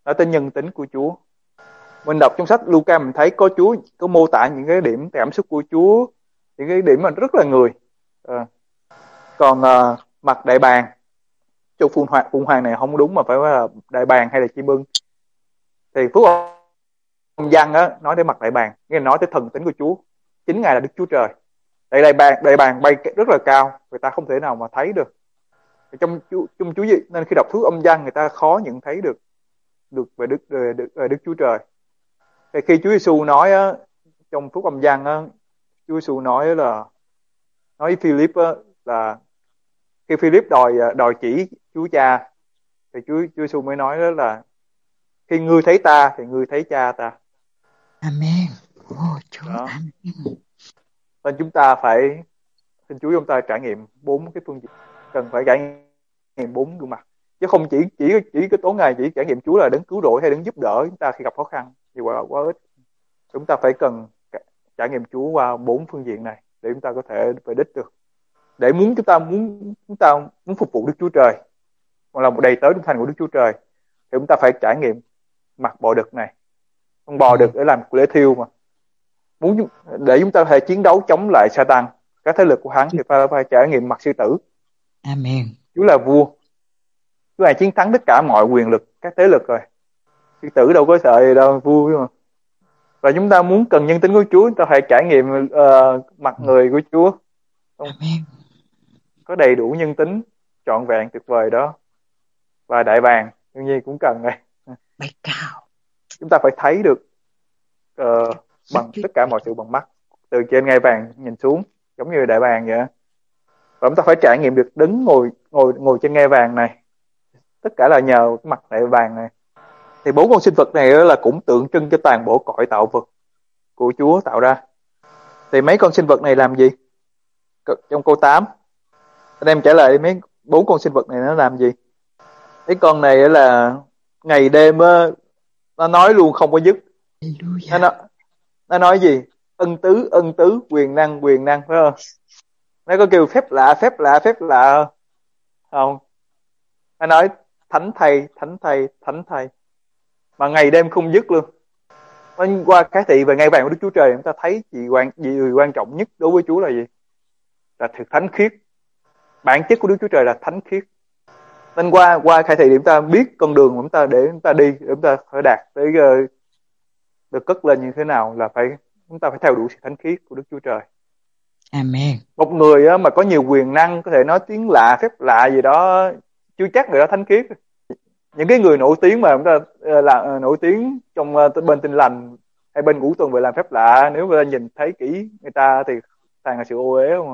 nói tới nhân tính của Chúa. Mình đọc trong sách Luca mình thấy có Chúa có mô tả những cái điểm cảm xúc của Chúa, những cái điểm mà rất là người. À. Còn à, mặt đại bàng, chỗ phụng hoàng, phụng hoàng này không đúng mà phải là đại bàng hay là chim ưng. Thì phúc ông Giăng á nói đến mặt đại bàng, nghĩa là nói tới thần tính của Chúa, chính Ngài là Đức Chúa Trời. Đại đại bàng đại bàng bay rất là cao, người ta không thể nào mà thấy được. Trong Chúa trong Chúa gì nên khi đọc phúc âm Giăng người ta khó nhận thấy được được về Đức về Đức, về Đức Chúa Trời. Thì khi Chúa Giêsu nói á, trong phúc âm Giăng á, Chúa Giêsu nói là nói với Philip á, là khi Philip đòi đòi chỉ Chúa Cha thì Chúa Chúa Giêsu mới nói đó là khi ngươi thấy ta thì ngươi thấy Cha ta. Amen. Oh, Chúa. Amen. Nên chúng ta phải xin Chúa chúng ta trải nghiệm bốn cái phương diện, cần phải trải nghiệm bốn gương mặt, chứ không chỉ chỉ chỉ cái tối ngày chỉ trải nghiệm Chúa là đấng cứu rỗi hay đấng giúp đỡ chúng ta khi gặp khó khăn thì quá quá ít. Chúng ta phải cần trải nghiệm Chúa qua bốn phương diện này để chúng ta có thể về đích được. Để muốn chúng ta muốn chúng ta muốn phục vụ Đức Chúa Trời, hoặc là một đầy tớ trung thành của Đức Chúa Trời, thì chúng ta phải trải nghiệm mặt bò đực này. Con bò đực để làm lễ thiêu mà. Muốn để chúng ta có thể chiến đấu chống lại Satan, các thế lực của hắn, thì phải phải trải nghiệm mặt sư tử. Amen. Chúa là vua, Chúa là chiến thắng tất cả mọi quyền lực, các thế lực rồi. Sư tử đâu có sợ gì đâu, vua mà. Và chúng ta muốn cần nhân tính của Chúa, chúng ta phải trải nghiệm uh, mặt người của Chúa. Amen. Có đầy đủ nhân tính trọn vẹn tuyệt vời đó. Và đại bàng đương nhiên cũng cần này. Bay cao. Chúng ta phải thấy được uh, bằng tất cả mọi sự bằng mắt, từ trên ngai vàng nhìn xuống giống như đại bàng vậy. Và chúng ta phải trải nghiệm được đứng ngồi ngồi ngồi trên ngai vàng này, tất cả là nhờ cái mặt đại bàng này. Thì bốn con sinh vật này là cũng tượng trưng cho toàn bộ cõi tạo vật của Chúa tạo ra. Thì mấy con sinh vật này làm gì? Trong câu tám anh em trả lời mấy bốn con sinh vật này nó làm gì? Cái con này là ngày đêm nó nói luôn không có dứt. Nó nói, nó nói gì? Ân tứ, ân tứ, quyền năng, quyền năng, phải không? Nó có kêu phép lạ, phép lạ, phép lạ không? Nó nói thánh thầy, thánh thầy, thánh thầy, mà ngày đêm không dứt luôn. Qua cái thị về ngai vàng của Đức Chúa Trời, chúng ta thấy gì quan gì quan trọng nhất đối với Chúa là gì? Là thực thánh khiết. Bản chất của Đức Chúa Trời là thánh khiết. Nên qua qua khai thị để chúng ta biết con đường của chúng ta để chúng ta đi, để chúng ta phải đạt tới uh, được cất lên như thế nào, là phải chúng ta phải theo đuổi sự thánh khiết của Đức Chúa Trời. Amen. Một người uh, mà có nhiều quyền năng, có thể nói tiếng lạ, phép lạ gì đó, chưa chắc người đó thánh khiết. Những cái người nổi tiếng mà chúng ta uh, là uh, nổi tiếng trong uh, bên Tin Lành hay bên Ngũ Tuần về làm phép lạ, nếu người ta nhìn thấy kỹ người ta thì toàn là sự ô uế không à.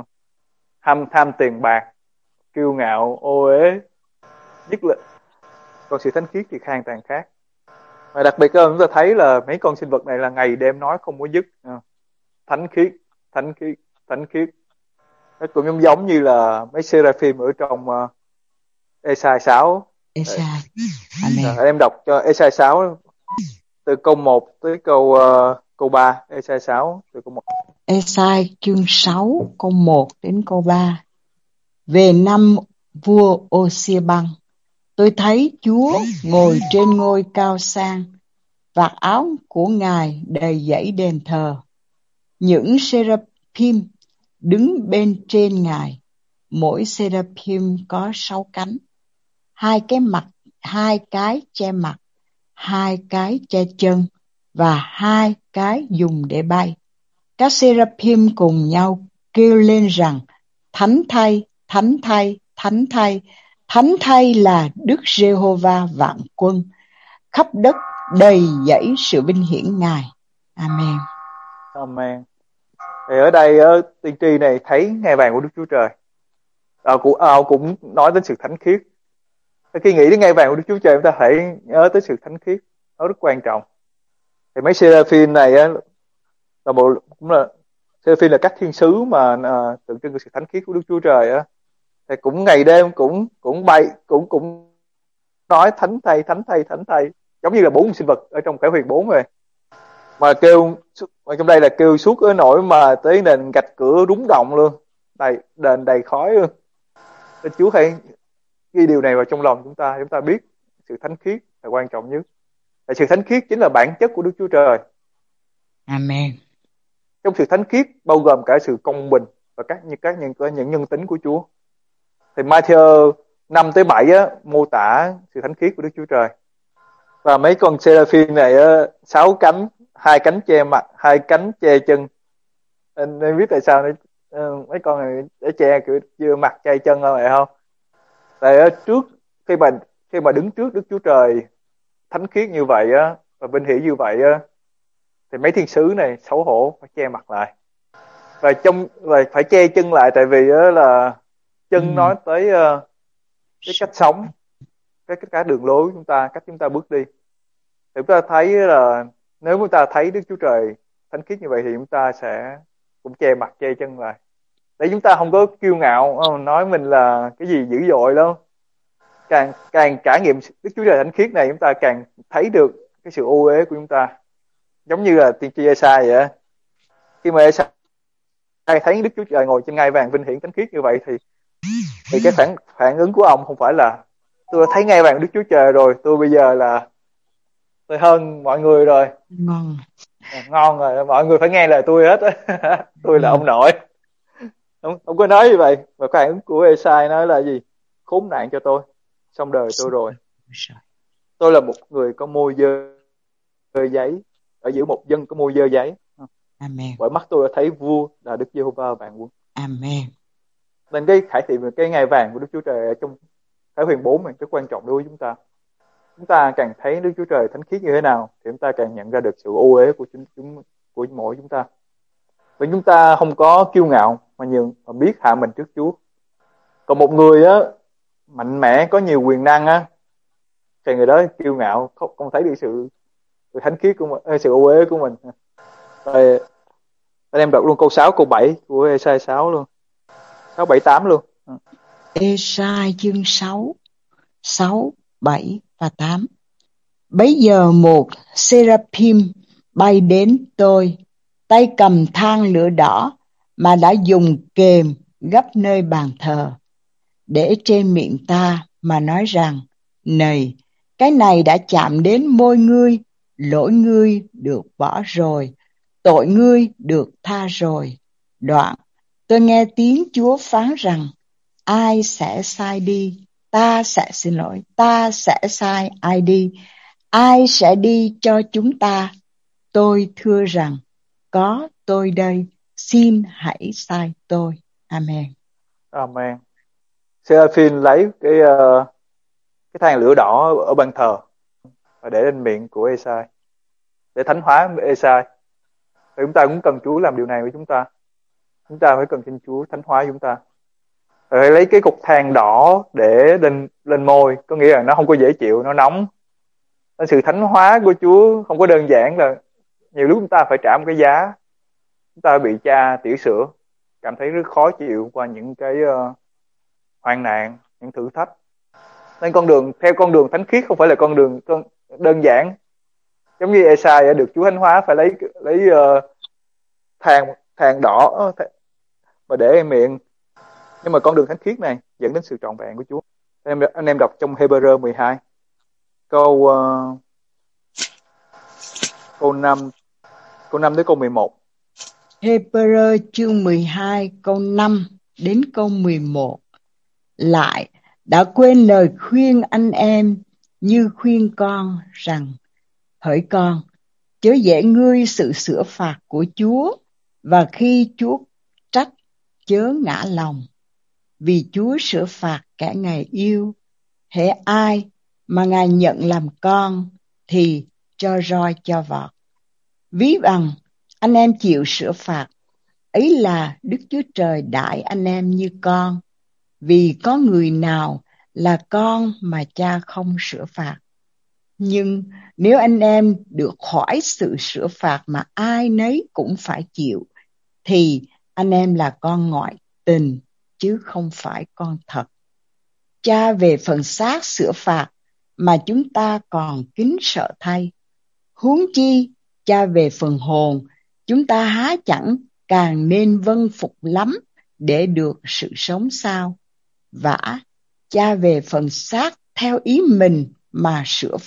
Ham tham tiền bạc, kiêu ngạo, ô uế, dứt lệ. Còn sự thánh khiết thì hoàn toàn khác. Và đặc biệt chúng ta thấy là mấy con sinh vật này là ngày đêm nói không có dứt. Thánh khiết, thánh khiết, thánh khiết. Nó cũng giống giống như là mấy seraphim ở trong uh, Ê-sai sáu. Ê-sai. Amen. Em đọc cho Ê-sai sáu từ câu một tới câu uh, câu ba. Ê-sai sáu từ câu một. Ê-sai chương sáu câu một đến câu ba. Về năm vua Ô-xia-băng, tôi thấy Chúa ngồi trên ngôi cao sang, vạt áo của Ngài đầy dãy đền thờ. Những seraphim đứng bên trên Ngài, mỗi seraphim có sáu cánh, hai cái mặt, hai cái che mặt, hai cái che chân và hai cái dùng để bay. Các seraphim cùng nhau kêu lên rằng: Thánh thay, thánh thay, thánh thay, thánh thay là Đức Giê-hô-va vạn quân, khắp đất đầy dẫy sự vinh hiển Ngài. Amen. Amen. Thì ở đây ở tiên tri này thấy ngai vàng của Đức Chúa Trời. À, cũng, à, cũng nói đến sự thánh khiết. Khi nghĩ đến ngai vàng của Đức Chúa Trời, chúng ta phải nhớ tới sự thánh khiết, nó rất quan trọng. Thì mấy seraphim này á, là bộ cũng là seraphim là các thiên sứ mà à, tượng trưng sự thánh khiết của Đức Chúa Trời á. Thì cũng ngày đêm cũng cũng bay cũng cũng nói thánh thầy, thánh thầy, thánh thầy, giống như là bốn sinh vật ở trong Khải Huyền bốn rồi. Mà kêu mà trong đây là kêu suốt ở nỗi mà tới nền gạch cửa rúng động luôn, đầy đền đầy khói luôn. Nên Chúa hãy ghi điều này vào trong lòng chúng ta, chúng ta biết sự thánh khiết là quan trọng nhất. Và sự thánh khiết chính là bản chất của Đức Chúa Trời. Amen. Trong sự thánh khiết bao gồm cả sự công bình và các những các những những nhân tính của Chúa. Thì Matthew năm tới bảy á, mô tả sự thánh khiết của Đức Chúa Trời. Và mấy con seraphim này á, sáu cánh, hai cánh che mặt, hai cánh che chân. Anh, anh biết tại sao này, mấy con này để che kiểu chưa mặt che chân không vậy không? Tại á, trước khi mà khi mà đứng trước Đức Chúa Trời thánh khiết như vậy á và vinh hiển như vậy á, thì mấy thiên sứ này xấu hổ phải che mặt lại và trong và phải che chân lại, tại vì á là chân ừ. nói tới uh, cái cách sống, cái cái cả đường lối chúng ta, cách chúng ta bước đi. Thì chúng ta thấy là nếu chúng ta thấy Đức Chúa Trời thánh khiết như vậy thì chúng ta sẽ cũng che mặt che chân lại, để chúng ta không có kiêu ngạo nói mình là cái gì dữ dội đâu. Càng càng trải nghiệm Đức Chúa Trời thánh khiết này, chúng ta càng thấy được cái sự ô uế của chúng ta. Giống như là tiên tri Ê-sai vậy á, khi mà Ê-sai thấy Đức Chúa Trời ngồi trên ngai vàng vinh hiển thánh khiết như vậy thì thì cái phản phản ứng của ông không phải là tôi đã thấy ngai vàng Đức Chúa Trời rồi, tôi bây giờ là tôi hơn mọi người rồi, ngon à, ngon rồi, mọi người phải nghe lời tôi hết á. Tôi là ông nội. Ông, ông có nói như vậy. Và phản ứng của Ê-sai nói là gì? Khốn nạn cho tôi, xong đời tôi rồi. Tôi là một người có môi dơ, dơ giấy, ở giữa một dân có môi dơ giấy. Amen. Bởi mắt tôi đã thấy vua là Đức Giê-hô-va vạn quân. Amen. Nên cái khải thị về cái ngai vàng của Đức Chúa Trời ở trong Khải Huyền bốn này rất quan trọng đối với chúng ta. Chúng ta càng thấy Đức Chúa Trời thánh khiết như thế nào thì chúng ta càng nhận ra được sự ô uế của chúng, chúng của mỗi chúng ta. Vì chúng ta không có kiêu ngạo mà nhường mà biết hạ mình trước Chúa. Còn một người á mạnh mẽ có nhiều quyền năng á thì người đó kiêu ngạo, không, không thấy được sự, sự thánh khiết của mình, sự ô uế của mình. Rồi anh em đọc luôn câu sáu, câu bảy của Ê-sai sáu luôn, sáu, bảy, tám luôn. Ê-sai chương sáu, sáu, bảy và tám. Bấy giờ một seraphim bay đến tôi, tay cầm than lửa đỏ mà đã dùng kềm gấp nơi bàn thờ, để trên miệng ta mà nói rằng: này, cái này đã chạm đến môi ngươi, lỗi ngươi được bỏ rồi, tội ngươi được tha rồi. Đoạn tôi nghe tiếng Chúa phán rằng: ai sẽ sai đi? Ta sẽ xin lỗi, ta sẽ sai ai đi? Ai sẽ đi cho chúng ta? Tôi thưa rằng: có tôi đây, xin hãy sai tôi. Amen. Amen. Seraphim lấy cái uh, cái than lửa đỏ ở bàn thờ và để lên miệng của Ê-sai để thánh hóa Ê-sai. Thì chúng ta cũng cần Chúa làm điều này với chúng ta. Chúng ta phải cần xin Chúa thánh hóa chúng ta. Rồi lấy cái cục than đỏ để lên lên môi, có nghĩa là nó không có dễ chịu, nó nóng. Nên sự thánh hóa của Chúa không có đơn giản là nhiều lúc chúng ta phải trả một cái giá. Chúng ta bị cha tỉa sữa, cảm thấy rất khó chịu qua những cái uh, hoạn nạn, những thử thách. Nên con đường theo con đường thánh khiết không phải là con đường đơn giản. Giống như Ê-sai được Chúa thánh hóa phải lấy lấy uh, than than đỏ và để miệng. Nhưng mà con đường thánh khiết này dẫn đến sự trọn vẹn của Chúa. Anh em, anh em đọc trong Hê-bơ-rơ mười hai câu uh, câu năm câu năm đến câu mười một. Hê-bơ-rơ chương mười hai câu năm đến câu mười một. Lại đã quên lời khuyên anh em như khuyên con rằng: hỡi con, chớ dễ ngươi sự sửa phạt của Chúa, và khi Chúa trách chớ ngã lòng. Vì Chúa sửa phạt kẻ Ngài yêu, hễ ai mà Ngài nhận làm con thì cho roi cho vọt. Ví bằng anh em chịu sửa phạt, ấy là Đức Chúa Trời đãi anh em như con. Vì có người nào là con mà cha không sửa phạt. Nhưng nếu anh em được khỏi sự sửa phạt mà ai nấy cũng phải chịu, thì anh em là con ngoại tình, chứ không phải con thật. Cha về phần xác sửa phạt mà chúng ta còn kính sợ thay. Huống chi cha về phần hồn, chúng ta há chẳng càng nên vâng phục lắm để được sự sống sao? Vả, cha về phần xác theo ý mình mà sửa phạt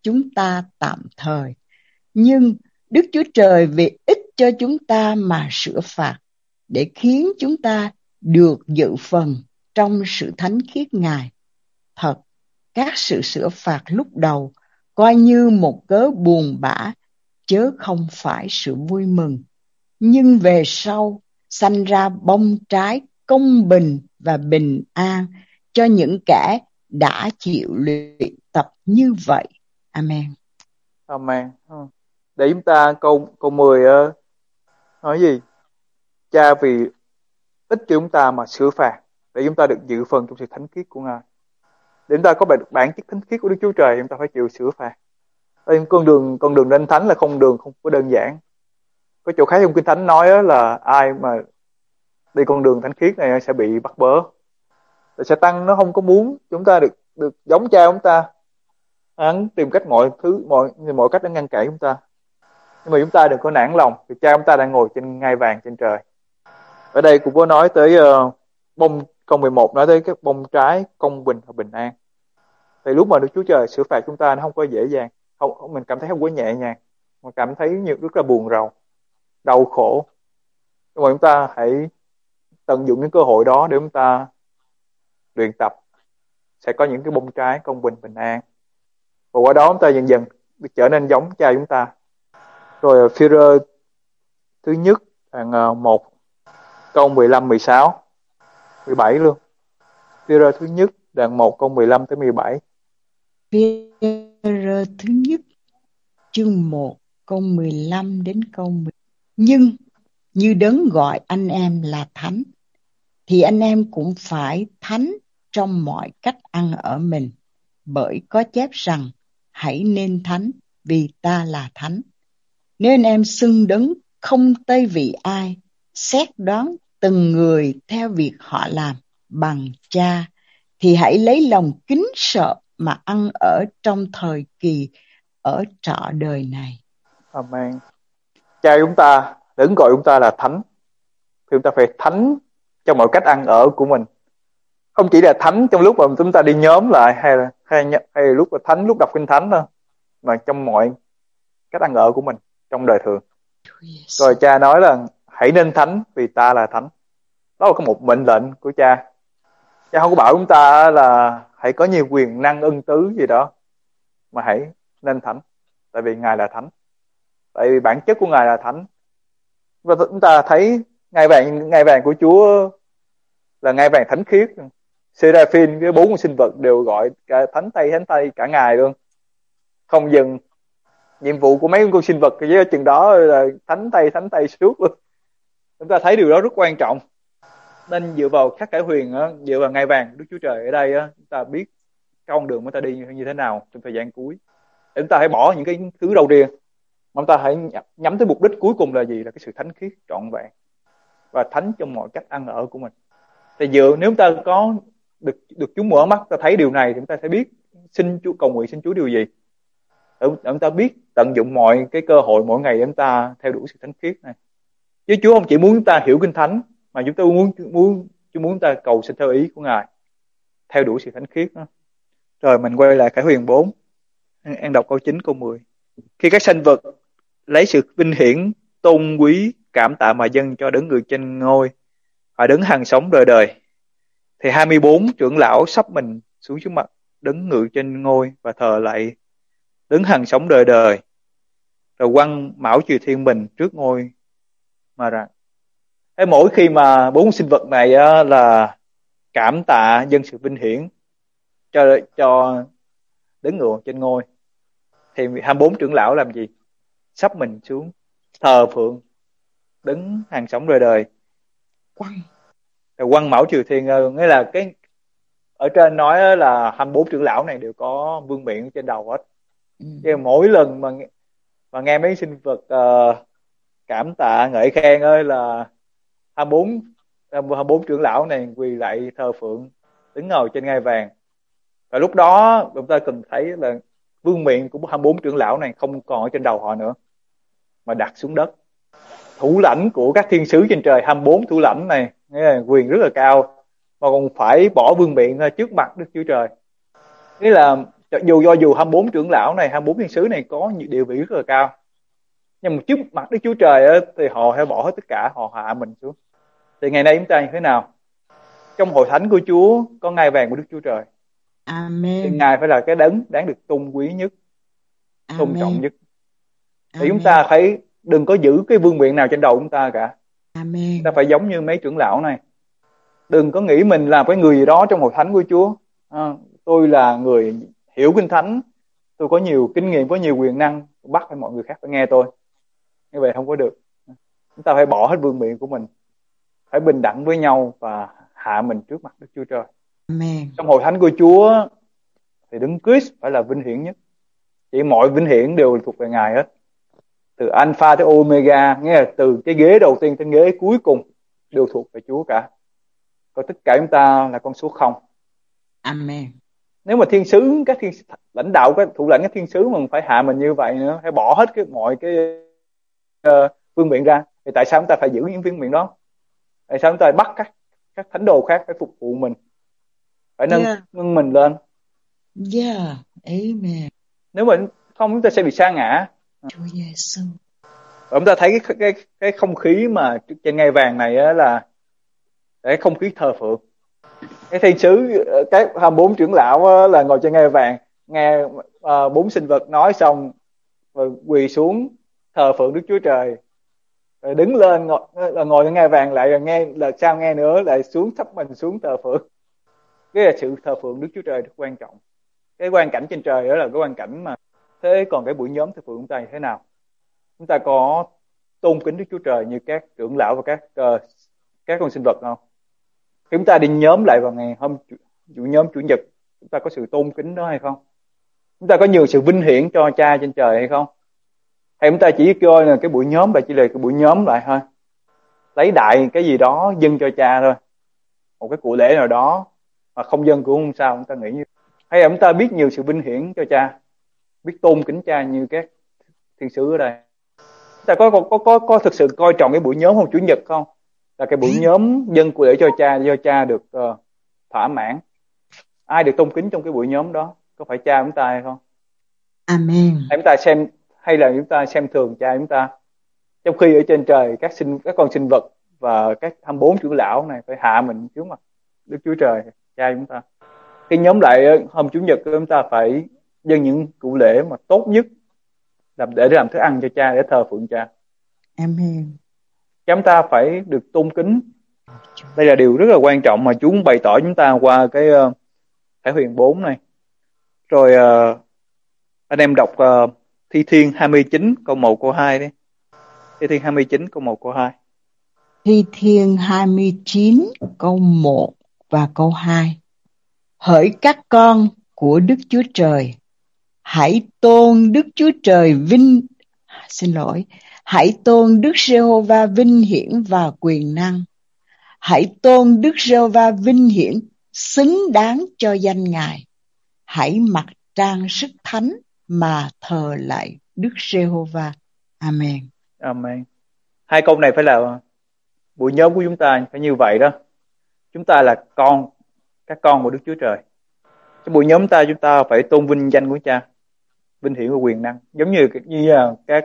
chúng ta tạm thời. Nhưng Đức Chúa Trời vì ích cho chúng ta mà sửa phạt, để khiến chúng ta được dự phần trong sự thánh khiết Ngài. Thật, các sự sửa phạt lúc đầu coi như một cớ buồn bã, chớ không phải sự vui mừng. Nhưng về sau sanh ra bông trái công bình và bình an cho những kẻ đã chịu luyện tập như vậy. Amen. Amen. Để chúng ta câu câu mười nói gì? Cha vì ích cho chúng ta mà sửa phạt, để chúng ta được dự phần trong sự thánh khiết của Ngài. Để chúng ta có được bản chất thánh khiết của Đức Chúa Trời, chúng ta phải chịu sửa phạt. Nên con đường con đường lên thánh là không đường không có đơn giản. Có chỗ khác trong Kinh Thánh nói là ai mà đi con đường thánh khiết này sẽ bị bắt bớ. Sa-tan nó không có muốn chúng ta được được giống cha chúng ta. Hắn tìm cách mọi thứ mọi mọi cách để ngăn cản chúng ta. Nhưng mà chúng ta đừng có nản lòng, vì cha chúng ta đang ngồi trên ngai vàng trên trời. Ở đây cũng có nói tới uh, bông câu mười một nói tới cái bông trái công bình và bình an. Thì lúc mà Đức Chúa Trời xử phạt chúng ta nó không có dễ dàng, không mình cảm thấy không có nhẹ nhàng, mà cảm thấy nhiều rất là buồn rầu, đau khổ. Nhưng mà chúng ta hãy tận dụng những cơ hội đó để chúng ta luyện tập, sẽ có những cái bông trái công bình bình an. Và qua đó chúng ta dần dần trở nên giống cha chúng ta. Rồi Phi-rơ thứ nhất đoạn một câu mười lăm, mười sáu, mười bảy luôn. Phi-rơ thứ nhất đoạn một câu mười lăm tới mười bảy. Phi-rơ thứ nhất chương một câu mười lăm đến câu mười. Nhưng như Đấng gọi anh em là thánh, thì anh em cũng phải thánh trong mọi cách ăn ở mình. Bởi có chép rằng, hãy nên thánh vì ta là thánh. Nếu anh em xưng Đấng không tây vị ai, xét đoán từng người theo việc họ làm bằng cha, thì hãy lấy lòng kính sợ mà ăn ở trong thời kỳ ở trọ đời này. Amen. Cha chúng ta Đấng gọi chúng ta là thánh, thì chúng ta phải thánh trong mọi cách ăn ở của mình. Không chỉ là thánh trong lúc mà chúng ta đi nhóm lại, hay là hay, hay là lúc mà thánh lúc đọc kinh thánh thôi, mà trong mọi cách ăn ở của mình trong đời thường. Rồi cha nói là hãy nên thánh vì ta là thánh. Đó là có một mệnh lệnh của cha. Cha không có bảo chúng ta là hãy có nhiều quyền năng ân tứ gì đó, mà hãy nên thánh, tại vì Ngài là thánh. Tại vì bản chất của Ngài là thánh. Và chúng ta thấy ngai vàng ngai vàng của Chúa là ngai vàng thánh khiết. Seraphim, cái bốn con sinh vật đều gọi cả thánh Tây thánh Tây cả Ngài luôn. Không dừng nhiệm vụ của mấy con sinh vật với chừng đó là thánh Tây thánh Tây suốt luôn. Chúng ta thấy điều đó rất quan trọng. Nên dựa vào các cải huyền á, dựa vào ngai vàng Đức Chúa Trời ở đây á, chúng ta biết con đường chúng ta đi như thế nào trong thời gian cuối. Để chúng ta hãy bỏ những cái thứ đầu tiên, mà chúng ta hãy nhắm tới mục đích cuối cùng là gì? Là cái sự thánh khiết trọn vẹn và thánh trong mọi cách ăn ở của mình. Thì dựa nếu chúng ta có được được Chúa mở mắt, ta thấy điều này thì chúng ta sẽ biết xin Chúa, cầu nguyện xin Chúa điều gì. Để chúng ta biết tận dụng mọi cái cơ hội mỗi ngày để chúng ta theo đuổi sự thánh khiết này. Chứ Chúa không chỉ muốn chúng ta hiểu kinh thánh, mà chúng ta muốn muốn Chúa muốn chúng ta cầu xin theo ý của Ngài, theo đuổi sự thánh khiết đó. Rồi mình quay lại Khải Huyền bốn, em đọc câu chín câu mười. Khi các sanh vật lấy sự vinh hiển tôn quý cảm tạ mà dâng cho Đấng người trên ngôi và Đấng hằng sống đời đời, thì hai mươi bốn trưởng lão sắp mình xuống trước mặt Đấng ngự trên ngôi và thờ lạy Đấng hằng sống đời đời, rồi quăng mão chùy thiên mình trước ngôi mà rằng. Thế mỗi khi mà bốn sinh vật này á, là cảm tạ dâng sự vinh hiển cho cho Đấng ngự trên ngôi, thì hai mươi bốn trưởng lão làm gì? Sắp mình xuống thờ phượng Đấng hằng sống đời đời, quăng rồi quăng mão chùy thiên. Nghĩa là cái ở trên nói là hai mươi bốn trưởng lão này đều có vương miện trên đầu hết. Ừ. Chứ mỗi lần mà mà nghe mấy sinh vật uh, cảm tạ ngợi khen ơi là hai mươi bốn hai mươi bốn trưởng lão này quỳ lại thờ phượng đứng ngồi trên ngai vàng. Và lúc đó chúng ta cần thấy là vương miện của hai mươi bốn trưởng lão này không còn ở trên đầu họ nữa, mà đặt xuống đất. Thủ lãnh của các thiên sứ trên trời, hai mươi bốn thủ lãnh này, nghĩa là quyền rất là cao, mà còn phải bỏ vương miện trước mặt Đức Chúa Trời. Nghĩa là Dù do dù hai mươi bốn trưởng lão này, hai mươi bốn thiên sứ này có nhiều địa vị rất là cao, nhưng mà trước mặt Đức Chúa Trời á, thì họ hay bỏ hết tất cả, họ hạ mình xuống. Thì ngày nay chúng ta như thế nào? Trong hội thánh của Chúa có ngai vàng của Đức Chúa Trời. Amen. Thì Ngài phải là cái đấng đáng được tôn quý nhất, tôn Amen. trọng nhất. Thì Amen. chúng ta phải đừng có giữ cái vương miện nào trên đầu chúng ta cả. Amen. Chúng ta phải giống như mấy trưởng lão này. Đừng có nghĩ mình là cái người gì đó trong hội thánh của Chúa. À, tôi là người hiểu kinh thánh, tôi có nhiều kinh nghiệm, có nhiều quyền năng, bắt phải mọi người khác phải nghe tôi. Như vậy không có được. Chúng ta phải bỏ hết vương miện của mình, phải bình đẳng với nhau và hạ mình trước mặt Đức Chúa Trời. Amen. Trong hội thánh của Chúa thì Đấng Christ phải là vinh hiển nhất. Chỉ mọi vinh hiển đều thuộc về Ngài hết. Từ Alpha tới Omega, nghĩa là từ cái ghế đầu tiên tới ghế cuối cùng đều thuộc về Chúa cả. Còn tất cả chúng ta là con số không. Amen. Nếu mà thiên sứ, các thiên lãnh đạo, các thủ lãnh các thiên sứ mà phải hạ mình như vậy nữa, phải bỏ hết cái mọi cái uh, vương miện ra, thì tại sao chúng ta phải giữ những vương miện đó? Tại sao chúng ta bắt các các thánh đồ khác phải phục vụ mình, phải nâng Yeah. nâng mình lên? Yeah. Amen. Nếu mà không chúng ta sẽ bị sa ngã. Chúa Giêsu. Và chúng ta thấy cái cái cái không khí mà trên ngai vàng này á, là cái không khí thờ phượng. Cái thiên sứ, các hai mươi bốn trưởng lão á, là ngồi trên ngai vàng, nghe uh, bốn sinh vật nói xong rồi quỳ xuống thờ phượng Đức Chúa Trời, rồi đứng lên ngồi, ngồi trên ngai vàng lại, rồi nghe lần sau nghe nữa lại xuống thấp mình xuống thờ phượng. Cái là sự thờ phượng Đức Chúa Trời rất quan trọng. Cái quan cảnh trên trời đó là cái quan cảnh mà. Thế còn cái buổi nhóm thờ phượng chúng ta như thế nào? Chúng ta có tôn kính Đức Chúa Trời như các trưởng lão và các uh, các con sinh vật không? Khi chúng ta đi nhóm lại vào ngày hôm chủ nhóm chủ nhật, chúng ta có sự tôn kính đó hay không? Chúng ta có nhiều sự vinh hiển cho Cha trên trời hay không? Hay chúng ta chỉ coi là cái buổi nhóm là chỉ là cái buổi nhóm lại thôi, lấy đại cái gì đó dâng cho Cha thôi, một cái cụ lễ nào đó mà không dâng cũng không sao, chúng ta nghĩ như. Hay là chúng ta biết nhiều sự vinh hiển cho Cha, biết tôn kính Cha như các thiên sứ ở đây? Chúng ta có có có có, có thực sự coi trọng cái buổi nhóm hôm chủ nhật không? Là cái buổi nhóm dâng cụ lễ cho Cha, do Cha được uh, thỏa mãn. Ai được tôn kính trong cái buổi nhóm đó? Có phải Cha chúng ta hay không? Amen. Hay chúng ta xem hay là chúng ta xem thường Cha chúng ta? Trong khi ở trên trời các sinh các con sinh vật và các hai mươi bốn trưởng lão này phải hạ mình trước mặt Đức Chúa Trời, Cha chúng ta. Khi nhóm lại hôm chủ nhật chúng ta phải dâng những cụ lễ mà tốt nhất, làm để làm thức ăn cho Cha, để thờ phượng Cha. Amen. Chúng ta phải được tôn kính. Đây là điều rất là quan trọng mà Chúa bày tỏ chúng ta qua cái uh, Khải Huyền bốn này. Rồi uh, anh em đọc uh, Thi Thiên hai mươi chín câu một câu hai đi. Thi Thiên hai mươi chín câu một câu hai. Thi Thiên hai mươi chín câu một và câu hai. Hỡi các con của Đức Chúa Trời, hãy tôn Đức Chúa Trời vinh xin lỗi, hãy tôn Đức Giê-hô-va vinh hiển và quyền năng. Hãy tôn Đức Giê-hô-va vinh hiển xứng đáng cho danh Ngài. Hãy mặc trang sức thánh mà thờ lại Đức Giê-hô-va. Amen. Amen. Hai câu này phải là buổi nhóm của chúng ta phải như vậy đó. Chúng ta là con, các con của Đức Chúa Trời. Cái buổi nhóm ta chúng ta phải tôn vinh danh của Cha, vinh hiển và quyền năng, giống như như các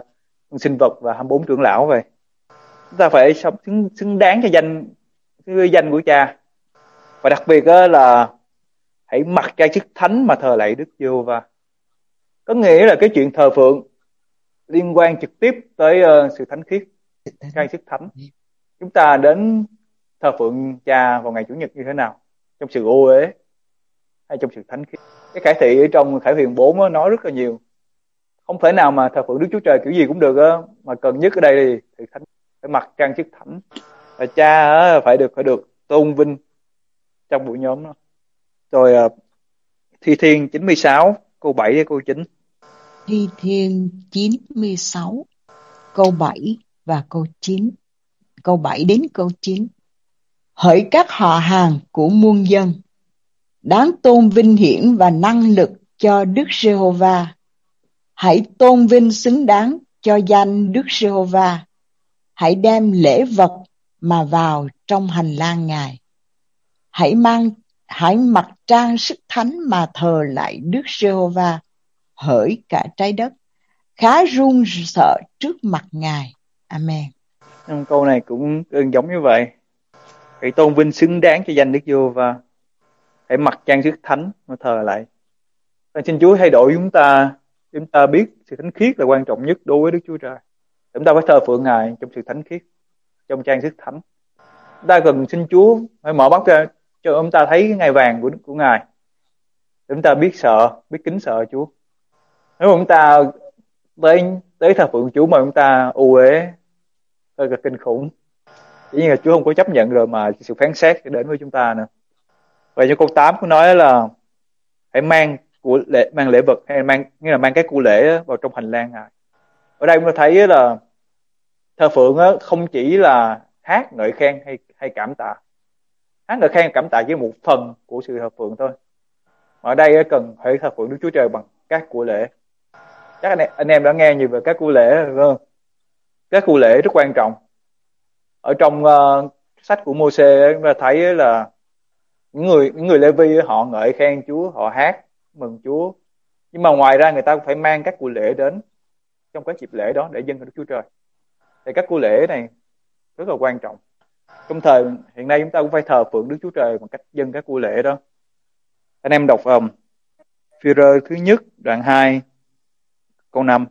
uh, sinh vật và hai mươi bốn trưởng lão vậy. Chúng ta phải sống xứng, xứng đáng cho danh cái danh của Cha. Và đặc biệt đó là hãy mặc trang sức thánh mà thờ lạy Đức Giê-hô-va. Có nghĩa là cái chuyện thờ phượng liên quan trực tiếp tới uh, sự thánh khiết, trang sức thánh. Chúng ta đến thờ phượng Cha vào ngày chủ nhật như thế nào? Trong sự ô uế hay trong sự thánh khiết? Cái khải thị ở trong Khải Huyền bốn đó, nói rất là nhiều. Không thể nào mà thờ phượng Đức Chúa Trời kiểu gì cũng được đó, mà cần nhất ở đây thì thánh, phải mặc trang sức thánh. Và Cha đó, phải được phải được tôn vinh trong buổi nhóm đó. Rồi uh, Thi Thiên chín mươi sáu câu bảy đến câu chín. Thi Thiên chín mươi sáu câu bảy và câu chín. Câu bảy đến câu chín. Hỡi các họ hàng của muôn dân, đáng tôn vinh hiển và năng lực cho Đức Giê-hô-va. Hãy tôn vinh xứng đáng cho danh Đức Giê-hô-va. Hãy đem lễ vật mà vào trong hành lang Ngài. Hãy mang hãy mặc trang sức thánh mà thờ lại Đức Giê-hô-va, hỡi cả trái đất, khá run sợ trước mặt Ngài. Amen. Trong câu này cũng gần giống như vậy. Hãy tôn vinh xứng đáng cho danh Đức Giê-hô-va, hãy mặc trang sức thánh mà thờ lại. Và xin Chúa thay đổi chúng ta, chúng ta biết sự thánh khiết là quan trọng nhất đối với Đức Chúa Trời. Chúng ta phải thờ phượng Ngài trong sự thánh khiết, trong trang sức thánh. Chúng ta cần xin Chúa phải mở mắt ra cho chúng ta thấy cái ngai vàng của của Ngài, để chúng ta biết sợ, biết kính sợ Chúa. Nếu mà chúng ta tới tới thờ phượng Chúa mà chúng ta u uế, hơi là kinh khủng, dĩ nhiên là Chúa không có chấp nhận rồi mà sự phán xét sẽ đến với chúng ta nữa. Vậy trong câu tám có nói là hãy mang của lễ, mang lễ vật hay mang nghĩa là mang cái của lễ vào trong hành lang Ngài. Ở đây chúng ta thấy là thờ phượng không chỉ là hát ngợi khen hay hay cảm tạ. Hát ngợi khen cảm tạ chỉ một phần của sự thờ phượng thôi. Mà ở đây cần phải thờ phượng Đức Chúa Trời bằng các của lễ. Chắc anh em, anh em đã nghe nhiều về các của lễ rồi không? Các của lễ rất quan trọng. Ở trong uh, sách của Mô-sê chúng ta thấy là những người những người Lê-vi họ ngợi khen Chúa, họ hát mừng Chúa. Nhưng mà ngoài ra người ta cũng phải mang các của lễ đến trong các dịp lễ đó để dâng cho Đức Chúa Trời. Thì các của lễ này rất là quan trọng. Trong thời hiện nay chúng ta cũng phải thờ phượng Đức Chúa Trời bằng cách dâng các của lễ đó. Anh em đọc um, Phi-rơ thứ nhất đoạn hai câu năm.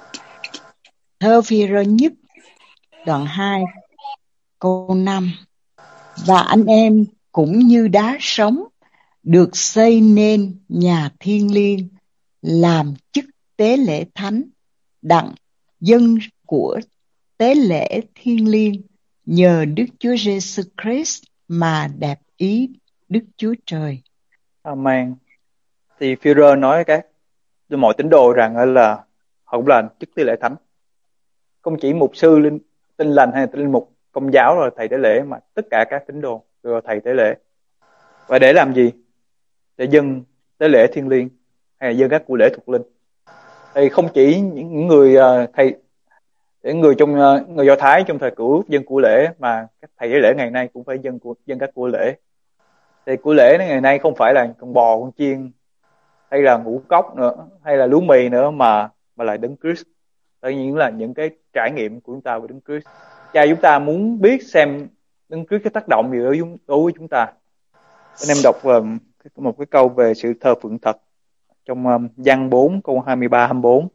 Thơ Phi-rơ nhất đoạn hai câu năm. Và anh em cũng như đá sống được xây nên nhà thiêng liêng, làm chức tế lễ thánh, đặng dâng của tế lễ thiêng liêng, nhờ Đức Chúa Giêsu Christ mà đẹp ý Đức Chúa Trời. Amen. Thì Phi-rơ nói các mọi tín đồ rằng là họ cũng là chức tế lễ thánh. Không chỉ mục sư linh tin lành hay tin linh mục công giáo rồi thầy tế lễ, mà tất cả các tín đồ đều là thầy tế lễ. Và để làm gì? Để dâng tế lễ thiêng liêng hay là dâng các của lễ thuộc linh. Thì không chỉ những người thầy, những người trong người Do Thái trong thời cũ dâng của lễ, mà các thầy tế lễ ngày nay cũng phải dâng của dâng các của lễ. Thì của lễ ngày nay không phải là con bò, con chiên hay là ngũ cốc nữa, hay là lúa mì nữa, mà mà là Đấng Christ. Tất nhiên là những cái trải nghiệm của chúng ta với Đấng Christ. Cha chúng ta muốn biết xem Đấng Christ cái tác động gì đối với chúng ta. Anh em đọc um, một cái câu về sự thờ phượng thật trong um, Giăng bốn câu hai mươi ba hai mươi bốn.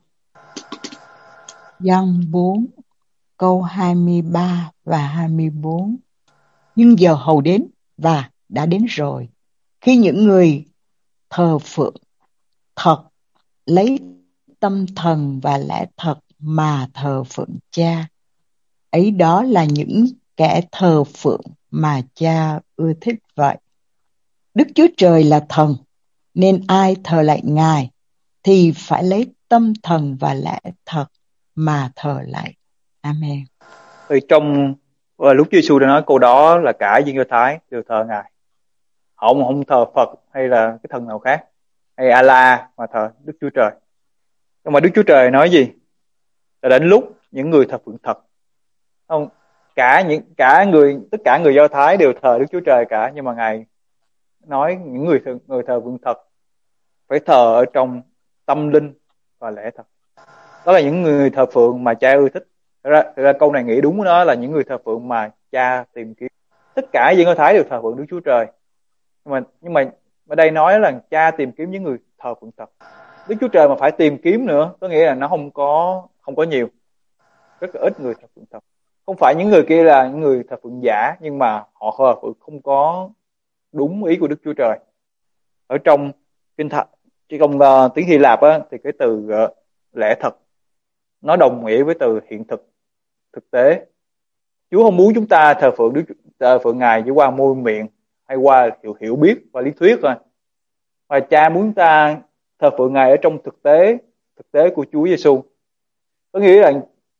Giăng bốn câu hai mươi ba và hai mươi bốn. Nhưng giờ hầu đến và đã đến rồi, khi những người thờ phượng thật lấy tâm thần và lẽ thật mà thờ phượng Cha. Ấy đó là những kẻ thờ phượng mà Cha ưa thích vậy. Đức Chúa Trời là thần, nên ai thờ lại Ngài thì phải lấy tâm thần và lẽ thật mà thờ lại. Amen. Thì trong uh, lúc Chúa Giêsu đã nói câu đó là cả dân Do Thái đều thờ Ngài. Họ không, không thờ Phật hay là cái thần nào khác, hay Allah, mà thờ Đức Chúa Trời. Nhưng mà Đức Chúa Trời nói gì? Là đến lúc những người thờ phượng thật. Không, cả những cả người tất cả người Do Thái đều thờ Đức Chúa Trời cả, nhưng mà Ngài nói những người thờ, người thờ phượng thật phải thờ ở trong tâm linh và lẽ thật. Đó là những người thờ phượng mà Cha ưa thích. Thật ra, thật ra câu này nghĩ đúng đó là những người thờ phượng mà Cha tìm kiếm. Tất cả dân Do Thái đều thờ phượng Đức Chúa Trời, nhưng mà nhưng mà ở đây nói là Cha tìm kiếm những người thờ phượng thật. Đức Chúa Trời mà phải tìm kiếm nữa, có nghĩa là nó không có không có nhiều, rất là ít người thờ phượng thật. Không phải những người kia là những người thờ phượng giả, nhưng mà họ thờ phượng không có đúng ý của Đức Chúa Trời. Ở trong kinh thánh, chỉ trong uh, tiếng Hy Lạp á, thì cái từ uh, lẽ thật nó đồng nghĩa với từ hiện thực, thực tế. Chúa không muốn chúng ta thờ phượng Đức thờ phượng Ngài chỉ qua môi miệng hay qua hiểu hiểu biết và lý thuyết thôi, mà Cha muốn chúng ta thờ phượng Ngài ở trong thực tế, thực tế của Chúa Giêsu. Có nghĩa là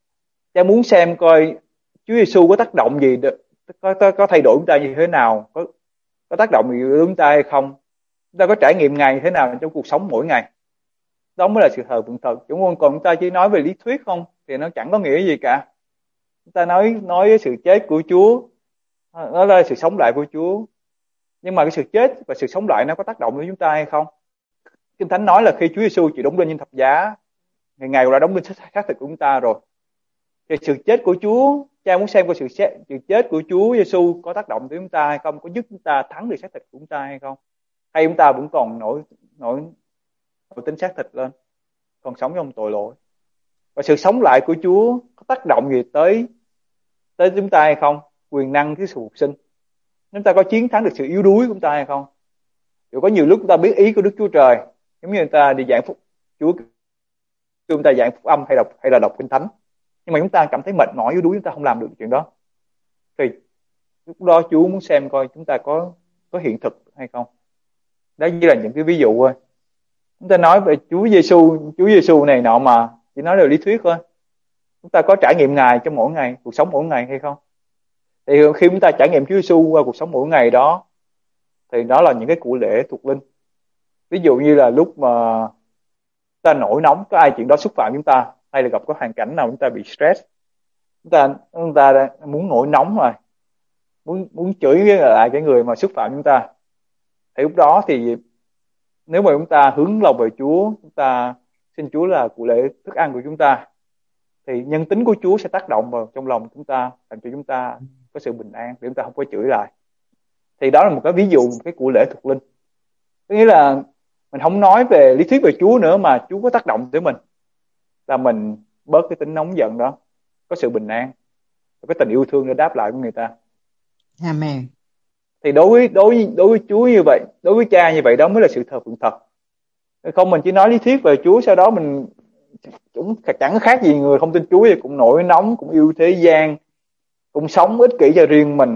Cha muốn xem coi Chúa Giêsu có tác động gì, có, có, có thay đổi chúng ta như thế nào, có, có tác động gì đối chúng ta hay không, chúng ta có trải nghiệm Ngài như thế nào trong cuộc sống mỗi ngày. Đó mới là sự thờ phượng thật. Chúng không còn chúng ta chỉ nói về lý thuyết không thì nó chẳng có nghĩa gì cả. Chúng ta nói nói sự chết của Chúa, đó là sự sống lại của Chúa, Nhưng mà cái sự chết và sự sống lại nó có tác động đến chúng ta hay không? Kinh Thánh nói là khi Chúa Giêsu chịu đóng đinh trên thập giá, ngày ngày đã đóng đinh xác thịt của chúng ta rồi. Thì sự chết của Chúa, cha muốn xem coi sự, sự chết của Chúa Giêsu có tác động tới chúng ta hay không, có giúp chúng ta thắng được xác thịt của chúng ta hay không, hay chúng ta vẫn còn nổi nổi nổi tính xác thịt lên, còn sống trong tội lỗi. Và sự sống lại của Chúa có tác động gì tới tới chúng ta hay không? Quyền năng cái sự phục sinh, chúng ta có chiến thắng được sự yếu đuối của chúng ta hay không? Dù có nhiều lúc chúng ta biết ý của Đức Chúa Trời, giống như người ta đi giảng phúc Chúa, chúng ta giảng phúc âm hay đọc hay là đọc kinh thánh, nhưng mà chúng ta cảm thấy mệt mỏi yếu đuối, chúng ta không làm được chuyện đó, thì lúc đó Chúa muốn xem coi chúng ta có có hiện thực hay không. Đó chỉ là những cái ví dụ thôi. Chúng ta nói về Chúa Giêsu, Chúa Giêsu này nọ mà chỉ nói là lý thuyết thôi. Chúng ta có trải nghiệm Ngài trong mỗi ngày, cuộc sống mỗi ngày hay không? Thì khi chúng ta trải nghiệm Chúa Giêsu qua cuộc sống mỗi ngày đó, thì đó là những cái của lễ thuộc linh. Ví dụ như là lúc mà chúng ta nổi nóng, có ai chuyện đó xúc phạm chúng ta, hay là gặp có hoàn cảnh nào chúng ta bị stress, chúng ta chúng ta muốn nổi nóng rồi, muốn muốn chửi lại cái người mà xúc phạm chúng ta, thì lúc đó thì nếu mà chúng ta hướng lòng về Chúa, chúng ta xin Chúa là của lễ thức ăn của chúng ta, thì nhân tính của Chúa sẽ tác động vào trong lòng chúng ta, làm cho chúng ta có sự bình an để chúng ta không có chửi lại. Thì đó là một cái ví dụ, một cái của lễ thuộc linh. Có nghĩa là mình không nói về lý thuyết về Chúa nữa, mà Chúa có tác động tới mình, là mình bớt cái tính nóng giận đó, có sự bình an, có tình yêu thương để đáp lại với người ta. Amen. Thì đối với đối với đối với Chúa như vậy, đối với Cha như vậy, đó mới là sự thờ phượng thật. Không mình chỉ nói lý thuyết về Chúa, sau đó mình cũng chẳng khác gì người không tin Chúa, thì cũng nổi nóng, cũng yêu thế gian, cũng sống ích kỷ cho riêng mình,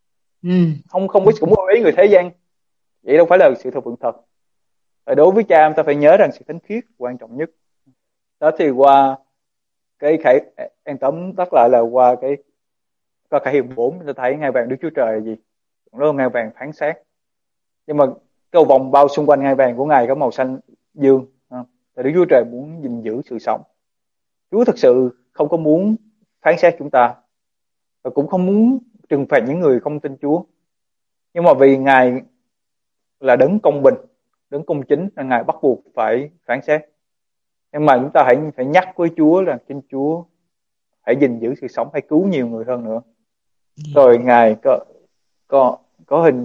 ừ. không không có cũng có ý người thế gian. Vậy đâu phải là sự thờ phượng thật. Và đối với Cha, ta phải nhớ rằng sự thánh khiết quan trọng nhất. Đó thì qua cái khải em tóm tắt lại là qua cái qua Khải Huyền bốn, ta thấy ngai vàng Đức Chúa Trời là gì? Đó là ngai vàng phán xét. Nhưng mà cầu vòng bao xung quanh ngai vàng của Ngài có màu xanh dương. Và Đức Chúa Trời muốn gìn giữ sự sống. Chúa thực sự không có muốn phán xét chúng ta, và cũng không muốn trừng phạt những người không tin Chúa. Nhưng mà vì Ngài là đấng công bình, đấng công chính, là Ngài bắt buộc phải phán xét. Nhưng mà chúng ta hãy phải nhắc với Chúa là xin Chúa hãy gìn giữ sự sống, hãy cứu nhiều người hơn nữa. Rồi Ngài có có có hình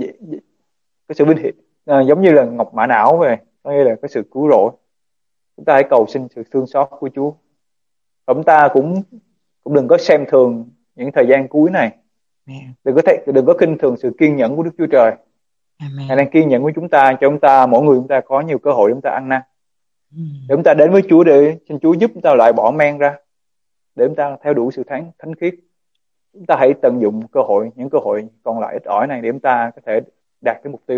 có sự vinh hiển, à, giống như là ngọc mã não về, có nghĩa là cái sự cứu rỗi. Chúng ta hãy cầu xin sự thương xót của Chúa. Và chúng ta cũng cũng đừng có xem thường những thời gian cuối này. Đừng có thể, đừng có khinh thường sự kiên nhẫn của Đức Chúa Trời. Amen. Ngài đang kiên nhẫn với chúng ta, cho chúng ta, mỗi người chúng ta có nhiều cơ hội để chúng ta ăn năn. Mm. Để chúng ta đến với Chúa, để xin Chúa giúp chúng ta loại bỏ men ra, để chúng ta theo đuổi sự thánh thánh khiết. Chúng ta hãy tận dụng cơ hội, những cơ hội còn lại ít ỏi này để chúng ta có thể đạt cái mục tiêu.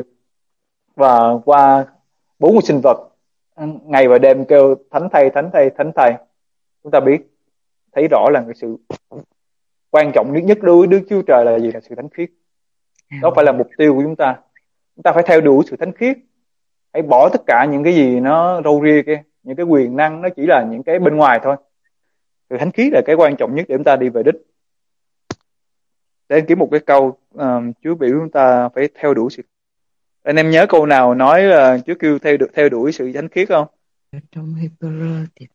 Và qua bốn ngôi sinh vật ngày và đêm kêu thánh thầy, thánh thầy, thánh thầy, chúng ta biết thấy rõ là cái sự quan trọng nhất nhất đối với Đức Chúa Trời là gì? Là sự thánh khiết. Đó phải là mục tiêu của chúng ta. Chúng ta phải theo đuổi sự thánh khiết. Hãy bỏ tất cả những cái gì nó râu ria kia, những cái quyền năng nó chỉ là những cái bên ngoài thôi. Sự thánh khiết là cái quan trọng nhất để chúng ta đi về đích. Để kiếm một cái câu um, Chúa biểu chúng ta phải theo đuổi sự. Anh em nhớ câu nào nói là Chúa kêu theo được theo đuổi sự thánh khiết không? Trong Hebrew thì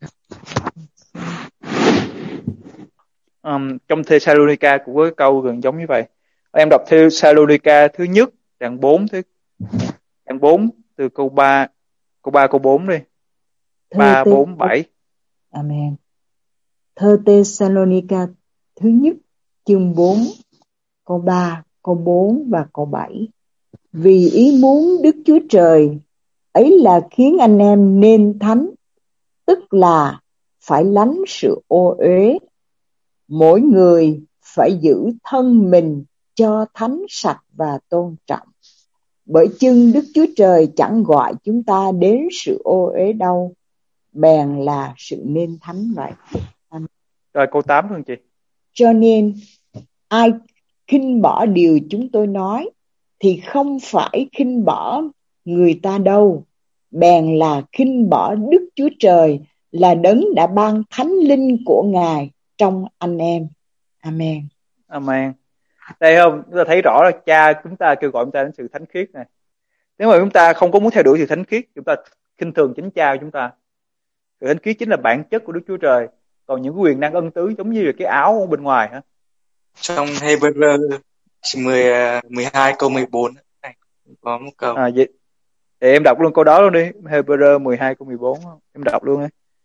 um, trong Thessalonica cũng có cái câu gần giống như vậy. Em đọc Thessalonica thứ nhất đoạn bốn thứ đoạn bốn từ câu ba câu ba câu bốn đi. ba bốn bảy. Amen. Thơ Thessalonica thứ nhất chương bốn câu ba, câu bốn và câu bảy. Vì ý muốn Đức Chúa Trời ấy là khiến anh em nên thánh, tức là phải lánh sự ô uế. Mỗi người phải giữ thân mình cho thánh sạch và tôn trọng. Bởi chưng Đức Chúa Trời chẳng gọi chúng ta đến sự ô uế đâu, bèn là sự nên thánh vậy. Amen. Rồi câu tám thôi chị. Cho nên ai khinh bỏ điều chúng tôi nói thì không phải khinh bỏ người ta đâu, bèn là khinh bỏ Đức Chúa Trời, là đấng đã ban thánh linh của Ngài trong anh em. Amen. Amen. Đây không, chúng ta thấy rõ là cha chúng ta kêu gọi chúng ta đến sự thánh khiết này. Nếu mà chúng ta không có muốn theo đuổi sự thánh khiết, chúng ta khinh thường chính cha của chúng ta. Sự thánh khiết chính là bản chất của Đức Chúa Trời. Còn những quyền năng ân tứ giống như là cái áo ở bên ngoài hả? Trong Hebrew mười, mười hai câu mười bốn này có một câu. À, vậy, thì em đọc luôn câu đó luôn đi. Hebrew mười hai câu mười bốn. Em đọc luôn đi.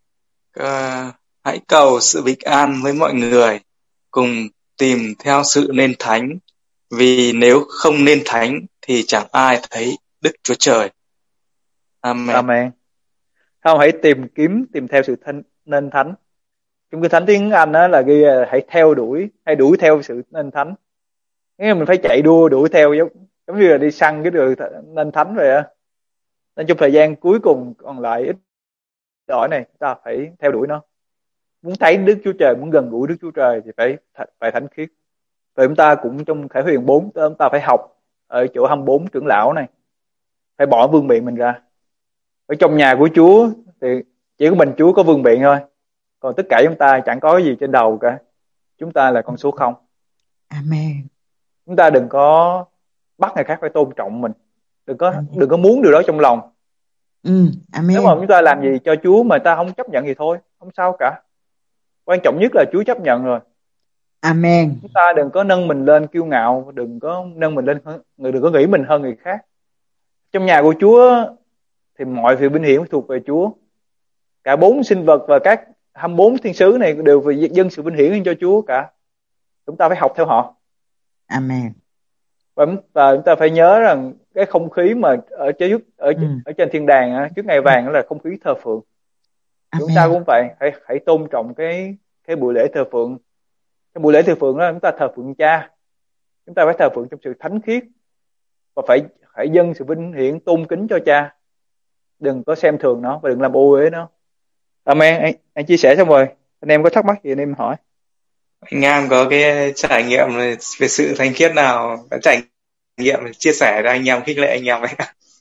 À, hãy cầu sự bình an với mọi người, cùng tìm theo sự nên thánh, vì nếu không nên thánh thì chẳng ai thấy Đức Chúa Trời. Amen. Amen. Không, hãy tìm kiếm, tìm theo sự thanh, nên thánh. Trong cái thánh tiếng Anh đó là ghi là hãy theo đuổi, hãy đuổi theo sự nên thánh. Nghĩa là mình phải chạy đua đuổi theo, giống, giống như là đi săn cái đường nên thánh vậy á. Nên trong thời gian cuối cùng còn lại ít ỏi này, ta phải theo đuổi nó. Muốn thấy Đức Chúa Trời, muốn gần gũi Đức Chúa Trời thì phải phải thánh khiết. Vậy chúng ta cũng trong Khải Huyền bốn, chúng ta phải học ở chỗ hai mươi bốn trưởng lão này, phải bỏ vương miện mình ra. Ở trong nhà của Chúa thì chỉ có mình Chúa có vương miện thôi, còn tất cả chúng ta chẳng có gì trên đầu cả. Chúng ta là con số không. Amen. Chúng ta đừng có bắt người khác phải tôn trọng mình, đừng có Amen. đừng có muốn điều đó trong lòng. Ừ, Amen. Nếu mà chúng ta làm gì cho Chúa mà ta không chấp nhận thì thôi, không sao cả. Quan trọng nhất là Chúa chấp nhận rồi. Amen. Chúng ta đừng có nâng mình lên kiêu ngạo, đừng có nâng mình lên, người đừng có nghĩ mình hơn người khác. Trong nhà của Chúa thì mọi sự vinh hiển thuộc về Chúa. Cả bốn sinh vật và các hai mươi bốn thiên sứ này đều phải dâng sự vinh hiển cho Chúa cả. Chúng ta phải học theo họ. Amen. Và, và chúng ta phải nhớ rằng cái không khí mà ở trước ở, ừ. ở trên thiên đàng trước ngày vàng đó là không khí thờ phượng. Amen. Chúng ta cũng phải hãy, hãy tôn trọng cái cái buổi lễ thờ phượng. Cái buổi lễ thờ phượng đó chúng ta thờ phượng Cha. Chúng ta phải thờ phượng trong sự thánh khiết và phải phải dâng sự vinh hiển tôn kính cho Cha. Đừng có xem thường nó và đừng làm ô uế nó. Amen. Anh, anh chia sẻ xong rồi. Anh em có thắc mắc gì anh em hỏi. Anh em có cái trải nghiệm về sự thánh khiết nào, có trải nghiệm chia sẻ cho anh em, khích lệ anh em ấy?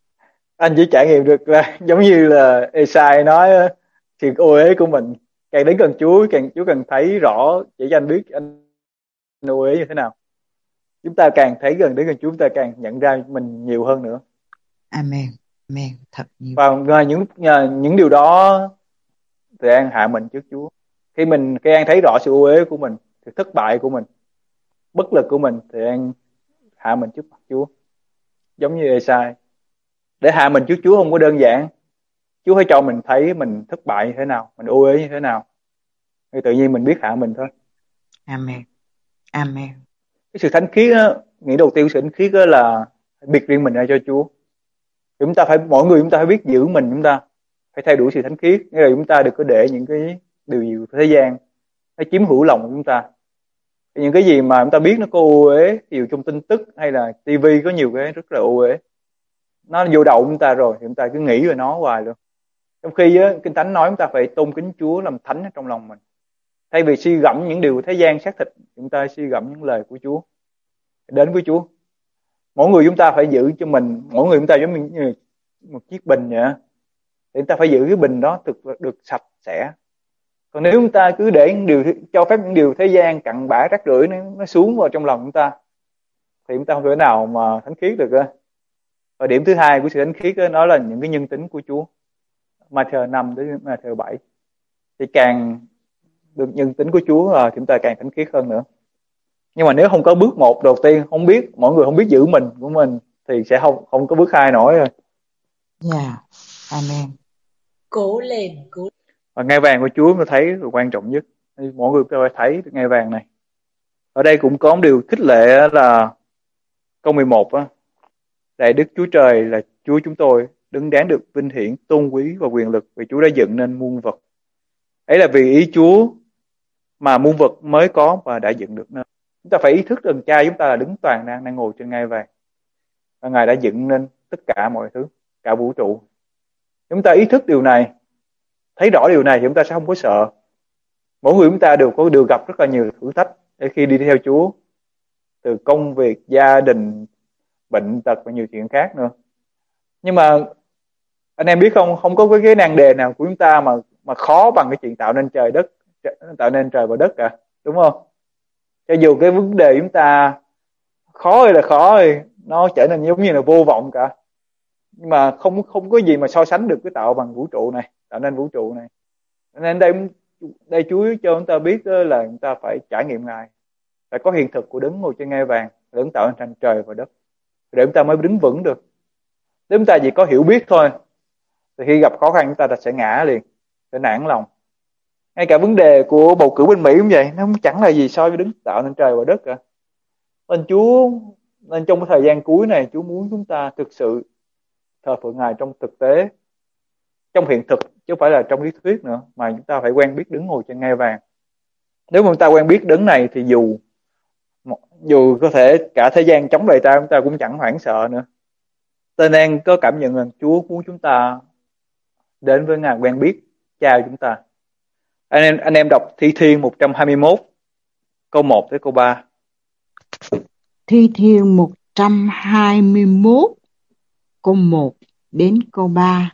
Anh chỉ trải nghiệm được là giống như là Esai nói, sự ô uế của mình càng đến gần Chúa, càng Chúa càng thấy rõ, chỉ cho anh biết anh ô uế như thế nào. Chúng ta càng thấy gần đến gần Chúa, chúng ta càng nhận ra mình nhiều hơn nữa. Amen. Amen. Thật nhiều. Và nhờ những nhờ những điều đó thì An hạ mình trước Chúa. Khi mình khi An thấy rõ sự ô uế của mình, sự thất bại của mình, bất lực của mình, thì An hạ mình trước mặt Chúa. Giống như Esai. Để hạ mình trước Chúa không có đơn giản. Chúa phải cho mình thấy mình thất bại như thế nào, mình ô uế như thế nào, thì tự nhiên mình biết hạ mình thôi. Amen. Amen. Cái sự thánh khiết á, nghĩ đầu tiên sự thánh khiết á là biệt riêng mình ra cho Chúa. Chúng ta phải, mỗi người chúng ta phải biết giữ mình, chúng ta phải theo đuổi sự thánh khiết. Nghĩa là chúng ta đừng có để những cái điều gì của thế gian nó chiếm hữu lòng của chúng ta. Những cái gì mà chúng ta biết nó có ô uế, ví dụ trong tin tức hay là tivi có nhiều cái rất là ô uế, nó vô đầu chúng ta rồi thì chúng ta cứ nghĩ về nó hoài luôn. Trong khi á, Kinh Thánh nói chúng ta phải tôn kính Chúa, làm thánh ở trong lòng mình. Thay vì suy gẫm những điều thế gian xác thịt, chúng ta suy gẫm những lời của Chúa, đến với Chúa. Mỗi người chúng ta phải giữ cho mình, mỗi người chúng ta giống như một chiếc bình vậy, thì chúng ta phải giữ cái bình đó thực được sạch sẽ. Còn nếu chúng ta cứ để những điều, cho phép những điều thế gian cặn bã rác rưởi nó, nó xuống vào trong lòng chúng ta, thì chúng ta không thể nào mà thánh khiết được á. Và điểm thứ hai của sự thánh khiết đó, đó là những cái nhân tính của Chúa. Matthew năm đến Matthew bảy. Thì càng được nhân tính của Chúa là chúng ta càng thánh khiết hơn nữa. Nhưng mà nếu không có bước một đầu tiên, không biết, mọi người không biết giữ mình của mình, thì sẽ không không có bước hai nổi rồi. Yeah. Amen. Cố lên, cố. Và ngai vàng của Chúa tôi thấy là quan trọng nhất. Mọi người phải thấy ngai vàng này. Ở đây cũng có một điều khích lệ là câu mười một á. Lạy Đức Chúa Trời là Chúa chúng tôi, đứng đáng được vinh hiển, tôn quý và quyền lực, vì Chúa đã dựng nên muôn vật. Ấy là vì ý Chúa mà muôn vật mới có và đã dựng được nên. Chúng ta phải ý thức rằng Cha chúng ta là đứng toàn năng, đang ngồi trên ngai vàng. Và Ngài đã dựng nên tất cả mọi thứ, cả vũ trụ. Chúng ta ý thức điều này, thấy rõ điều này thì chúng ta sẽ không có sợ. Mỗi người chúng ta đều có đều gặp rất là nhiều thử thách để khi đi theo Chúa, từ công việc, gia đình, bệnh tật và nhiều chuyện khác nữa. Nhưng mà anh em biết không, không có cái nan đề nào của chúng ta mà mà khó bằng cái chuyện tạo nên trời đất, tạo nên trời và đất cả, đúng không? Cho dù cái vấn đề chúng ta khó ơi là khó ơi, nó trở nên giống như là vô vọng cả. Nhưng mà không không có gì mà so sánh được cái tạo bằng vũ trụ này, tạo nên vũ trụ này. Nên đây đây Chúa cho chúng ta biết là chúng ta phải trải nghiệm Ngài, phải có hiện thực của Đấng ngồi trên ngai vàng, Đấng tạo nên thành trời và đất, để chúng ta mới đứng vững được. Nếu chúng ta chỉ có hiểu biết thôi thì khi gặp khó khăn chúng ta sẽ ngã liền, sẽ nản lòng. Ngay cả vấn đề của bầu cử bên Mỹ cũng vậy, nó cũng chẳng là gì so với Đấng tạo nên trời và đất cả. Nên Chúa, nên trong cái thời gian cuối này, Chúa muốn chúng ta thực sự thờ phượng Ngài trong thực tế, trong hiện thực, chứ không phải là trong lý thuyết nữa, mà chúng ta phải quen biết Đấng ngồi trên ngai vàng. Nếu mà chúng ta quen biết Đấng này thì dù dù có thể cả thế gian chống lại ta, chúng ta cũng chẳng hoảng sợ nữa. Ta nên có cảm nhận rằng Chúa muốn chúng ta đến với Ngài, quen biết Cha của chúng ta. Anh em anh em đọc Thi Thiên một trăm hai mươi mốt câu một tới câu ba. Thi Thiên một trăm hai mươi mốt câu một đến câu ba.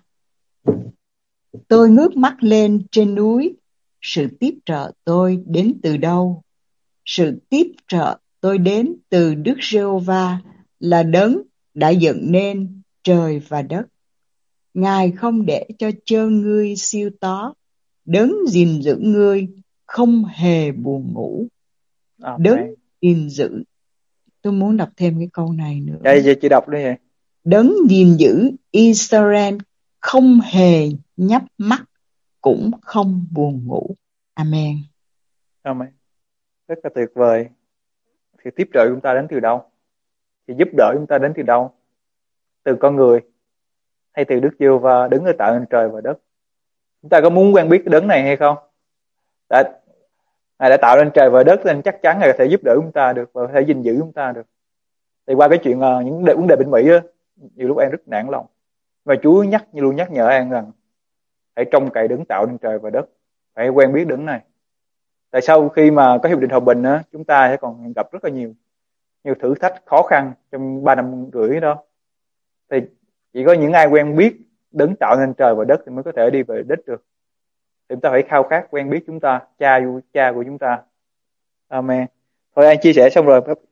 Tôi ngước mắt lên trên núi, sự tiếp trợ tôi đến từ đâu? Sự tiếp trợ tôi đến từ Đức Giê-hô-va, là Đấng đã dựng nên trời và đất. Ngài không để cho chân ngươi siêu tó, Đấng gìn giữ ngươi không hề buồn ngủ. Amen. Đấng gìn giữ. Tôi muốn đọc thêm cái câu này nữa. Đây giờ chị đọc đi vậy. Đấng gìn giữ Israel không hề nhắm mắt, cũng không buồn ngủ. Amen. Amen. Rất là tuyệt vời. Thì tiếp trợ chúng ta đến từ đâu? Thì giúp đỡ chúng ta đến từ đâu? Từ con người hay từ Đức Giê-hô-va đứng ở tạo nên trời và đất? Chúng ta có muốn quen biết cái đấng này hay không? Đã, Ngài đã tạo nên trời và đất nên chắc chắn Ngài có thể giúp đỡ chúng ta được và có thể gìn giữ chúng ta được. Thì qua cái chuyện uh, những vấn đề bên Mỹ á, nhiều lúc An rất nản lòng. Và Chúa nhắc như luôn nhắc nhở An rằng hãy trông cậy đấng tạo nên trời và đất, phải quen biết đấng này. Tại sau khi mà có hiệp định hòa bình á, chúng ta sẽ còn gặp rất là nhiều nhiều thử thách khó khăn trong ba năm rưỡi đó. Thì chỉ có những ai quen biết đấng tạo nên trời và đất thì mới có thể đi về đích được. Thì chúng ta phải khao khát quen biết chúng ta, cha cha của chúng ta. Amen. Thôi An chia sẻ xong rồi.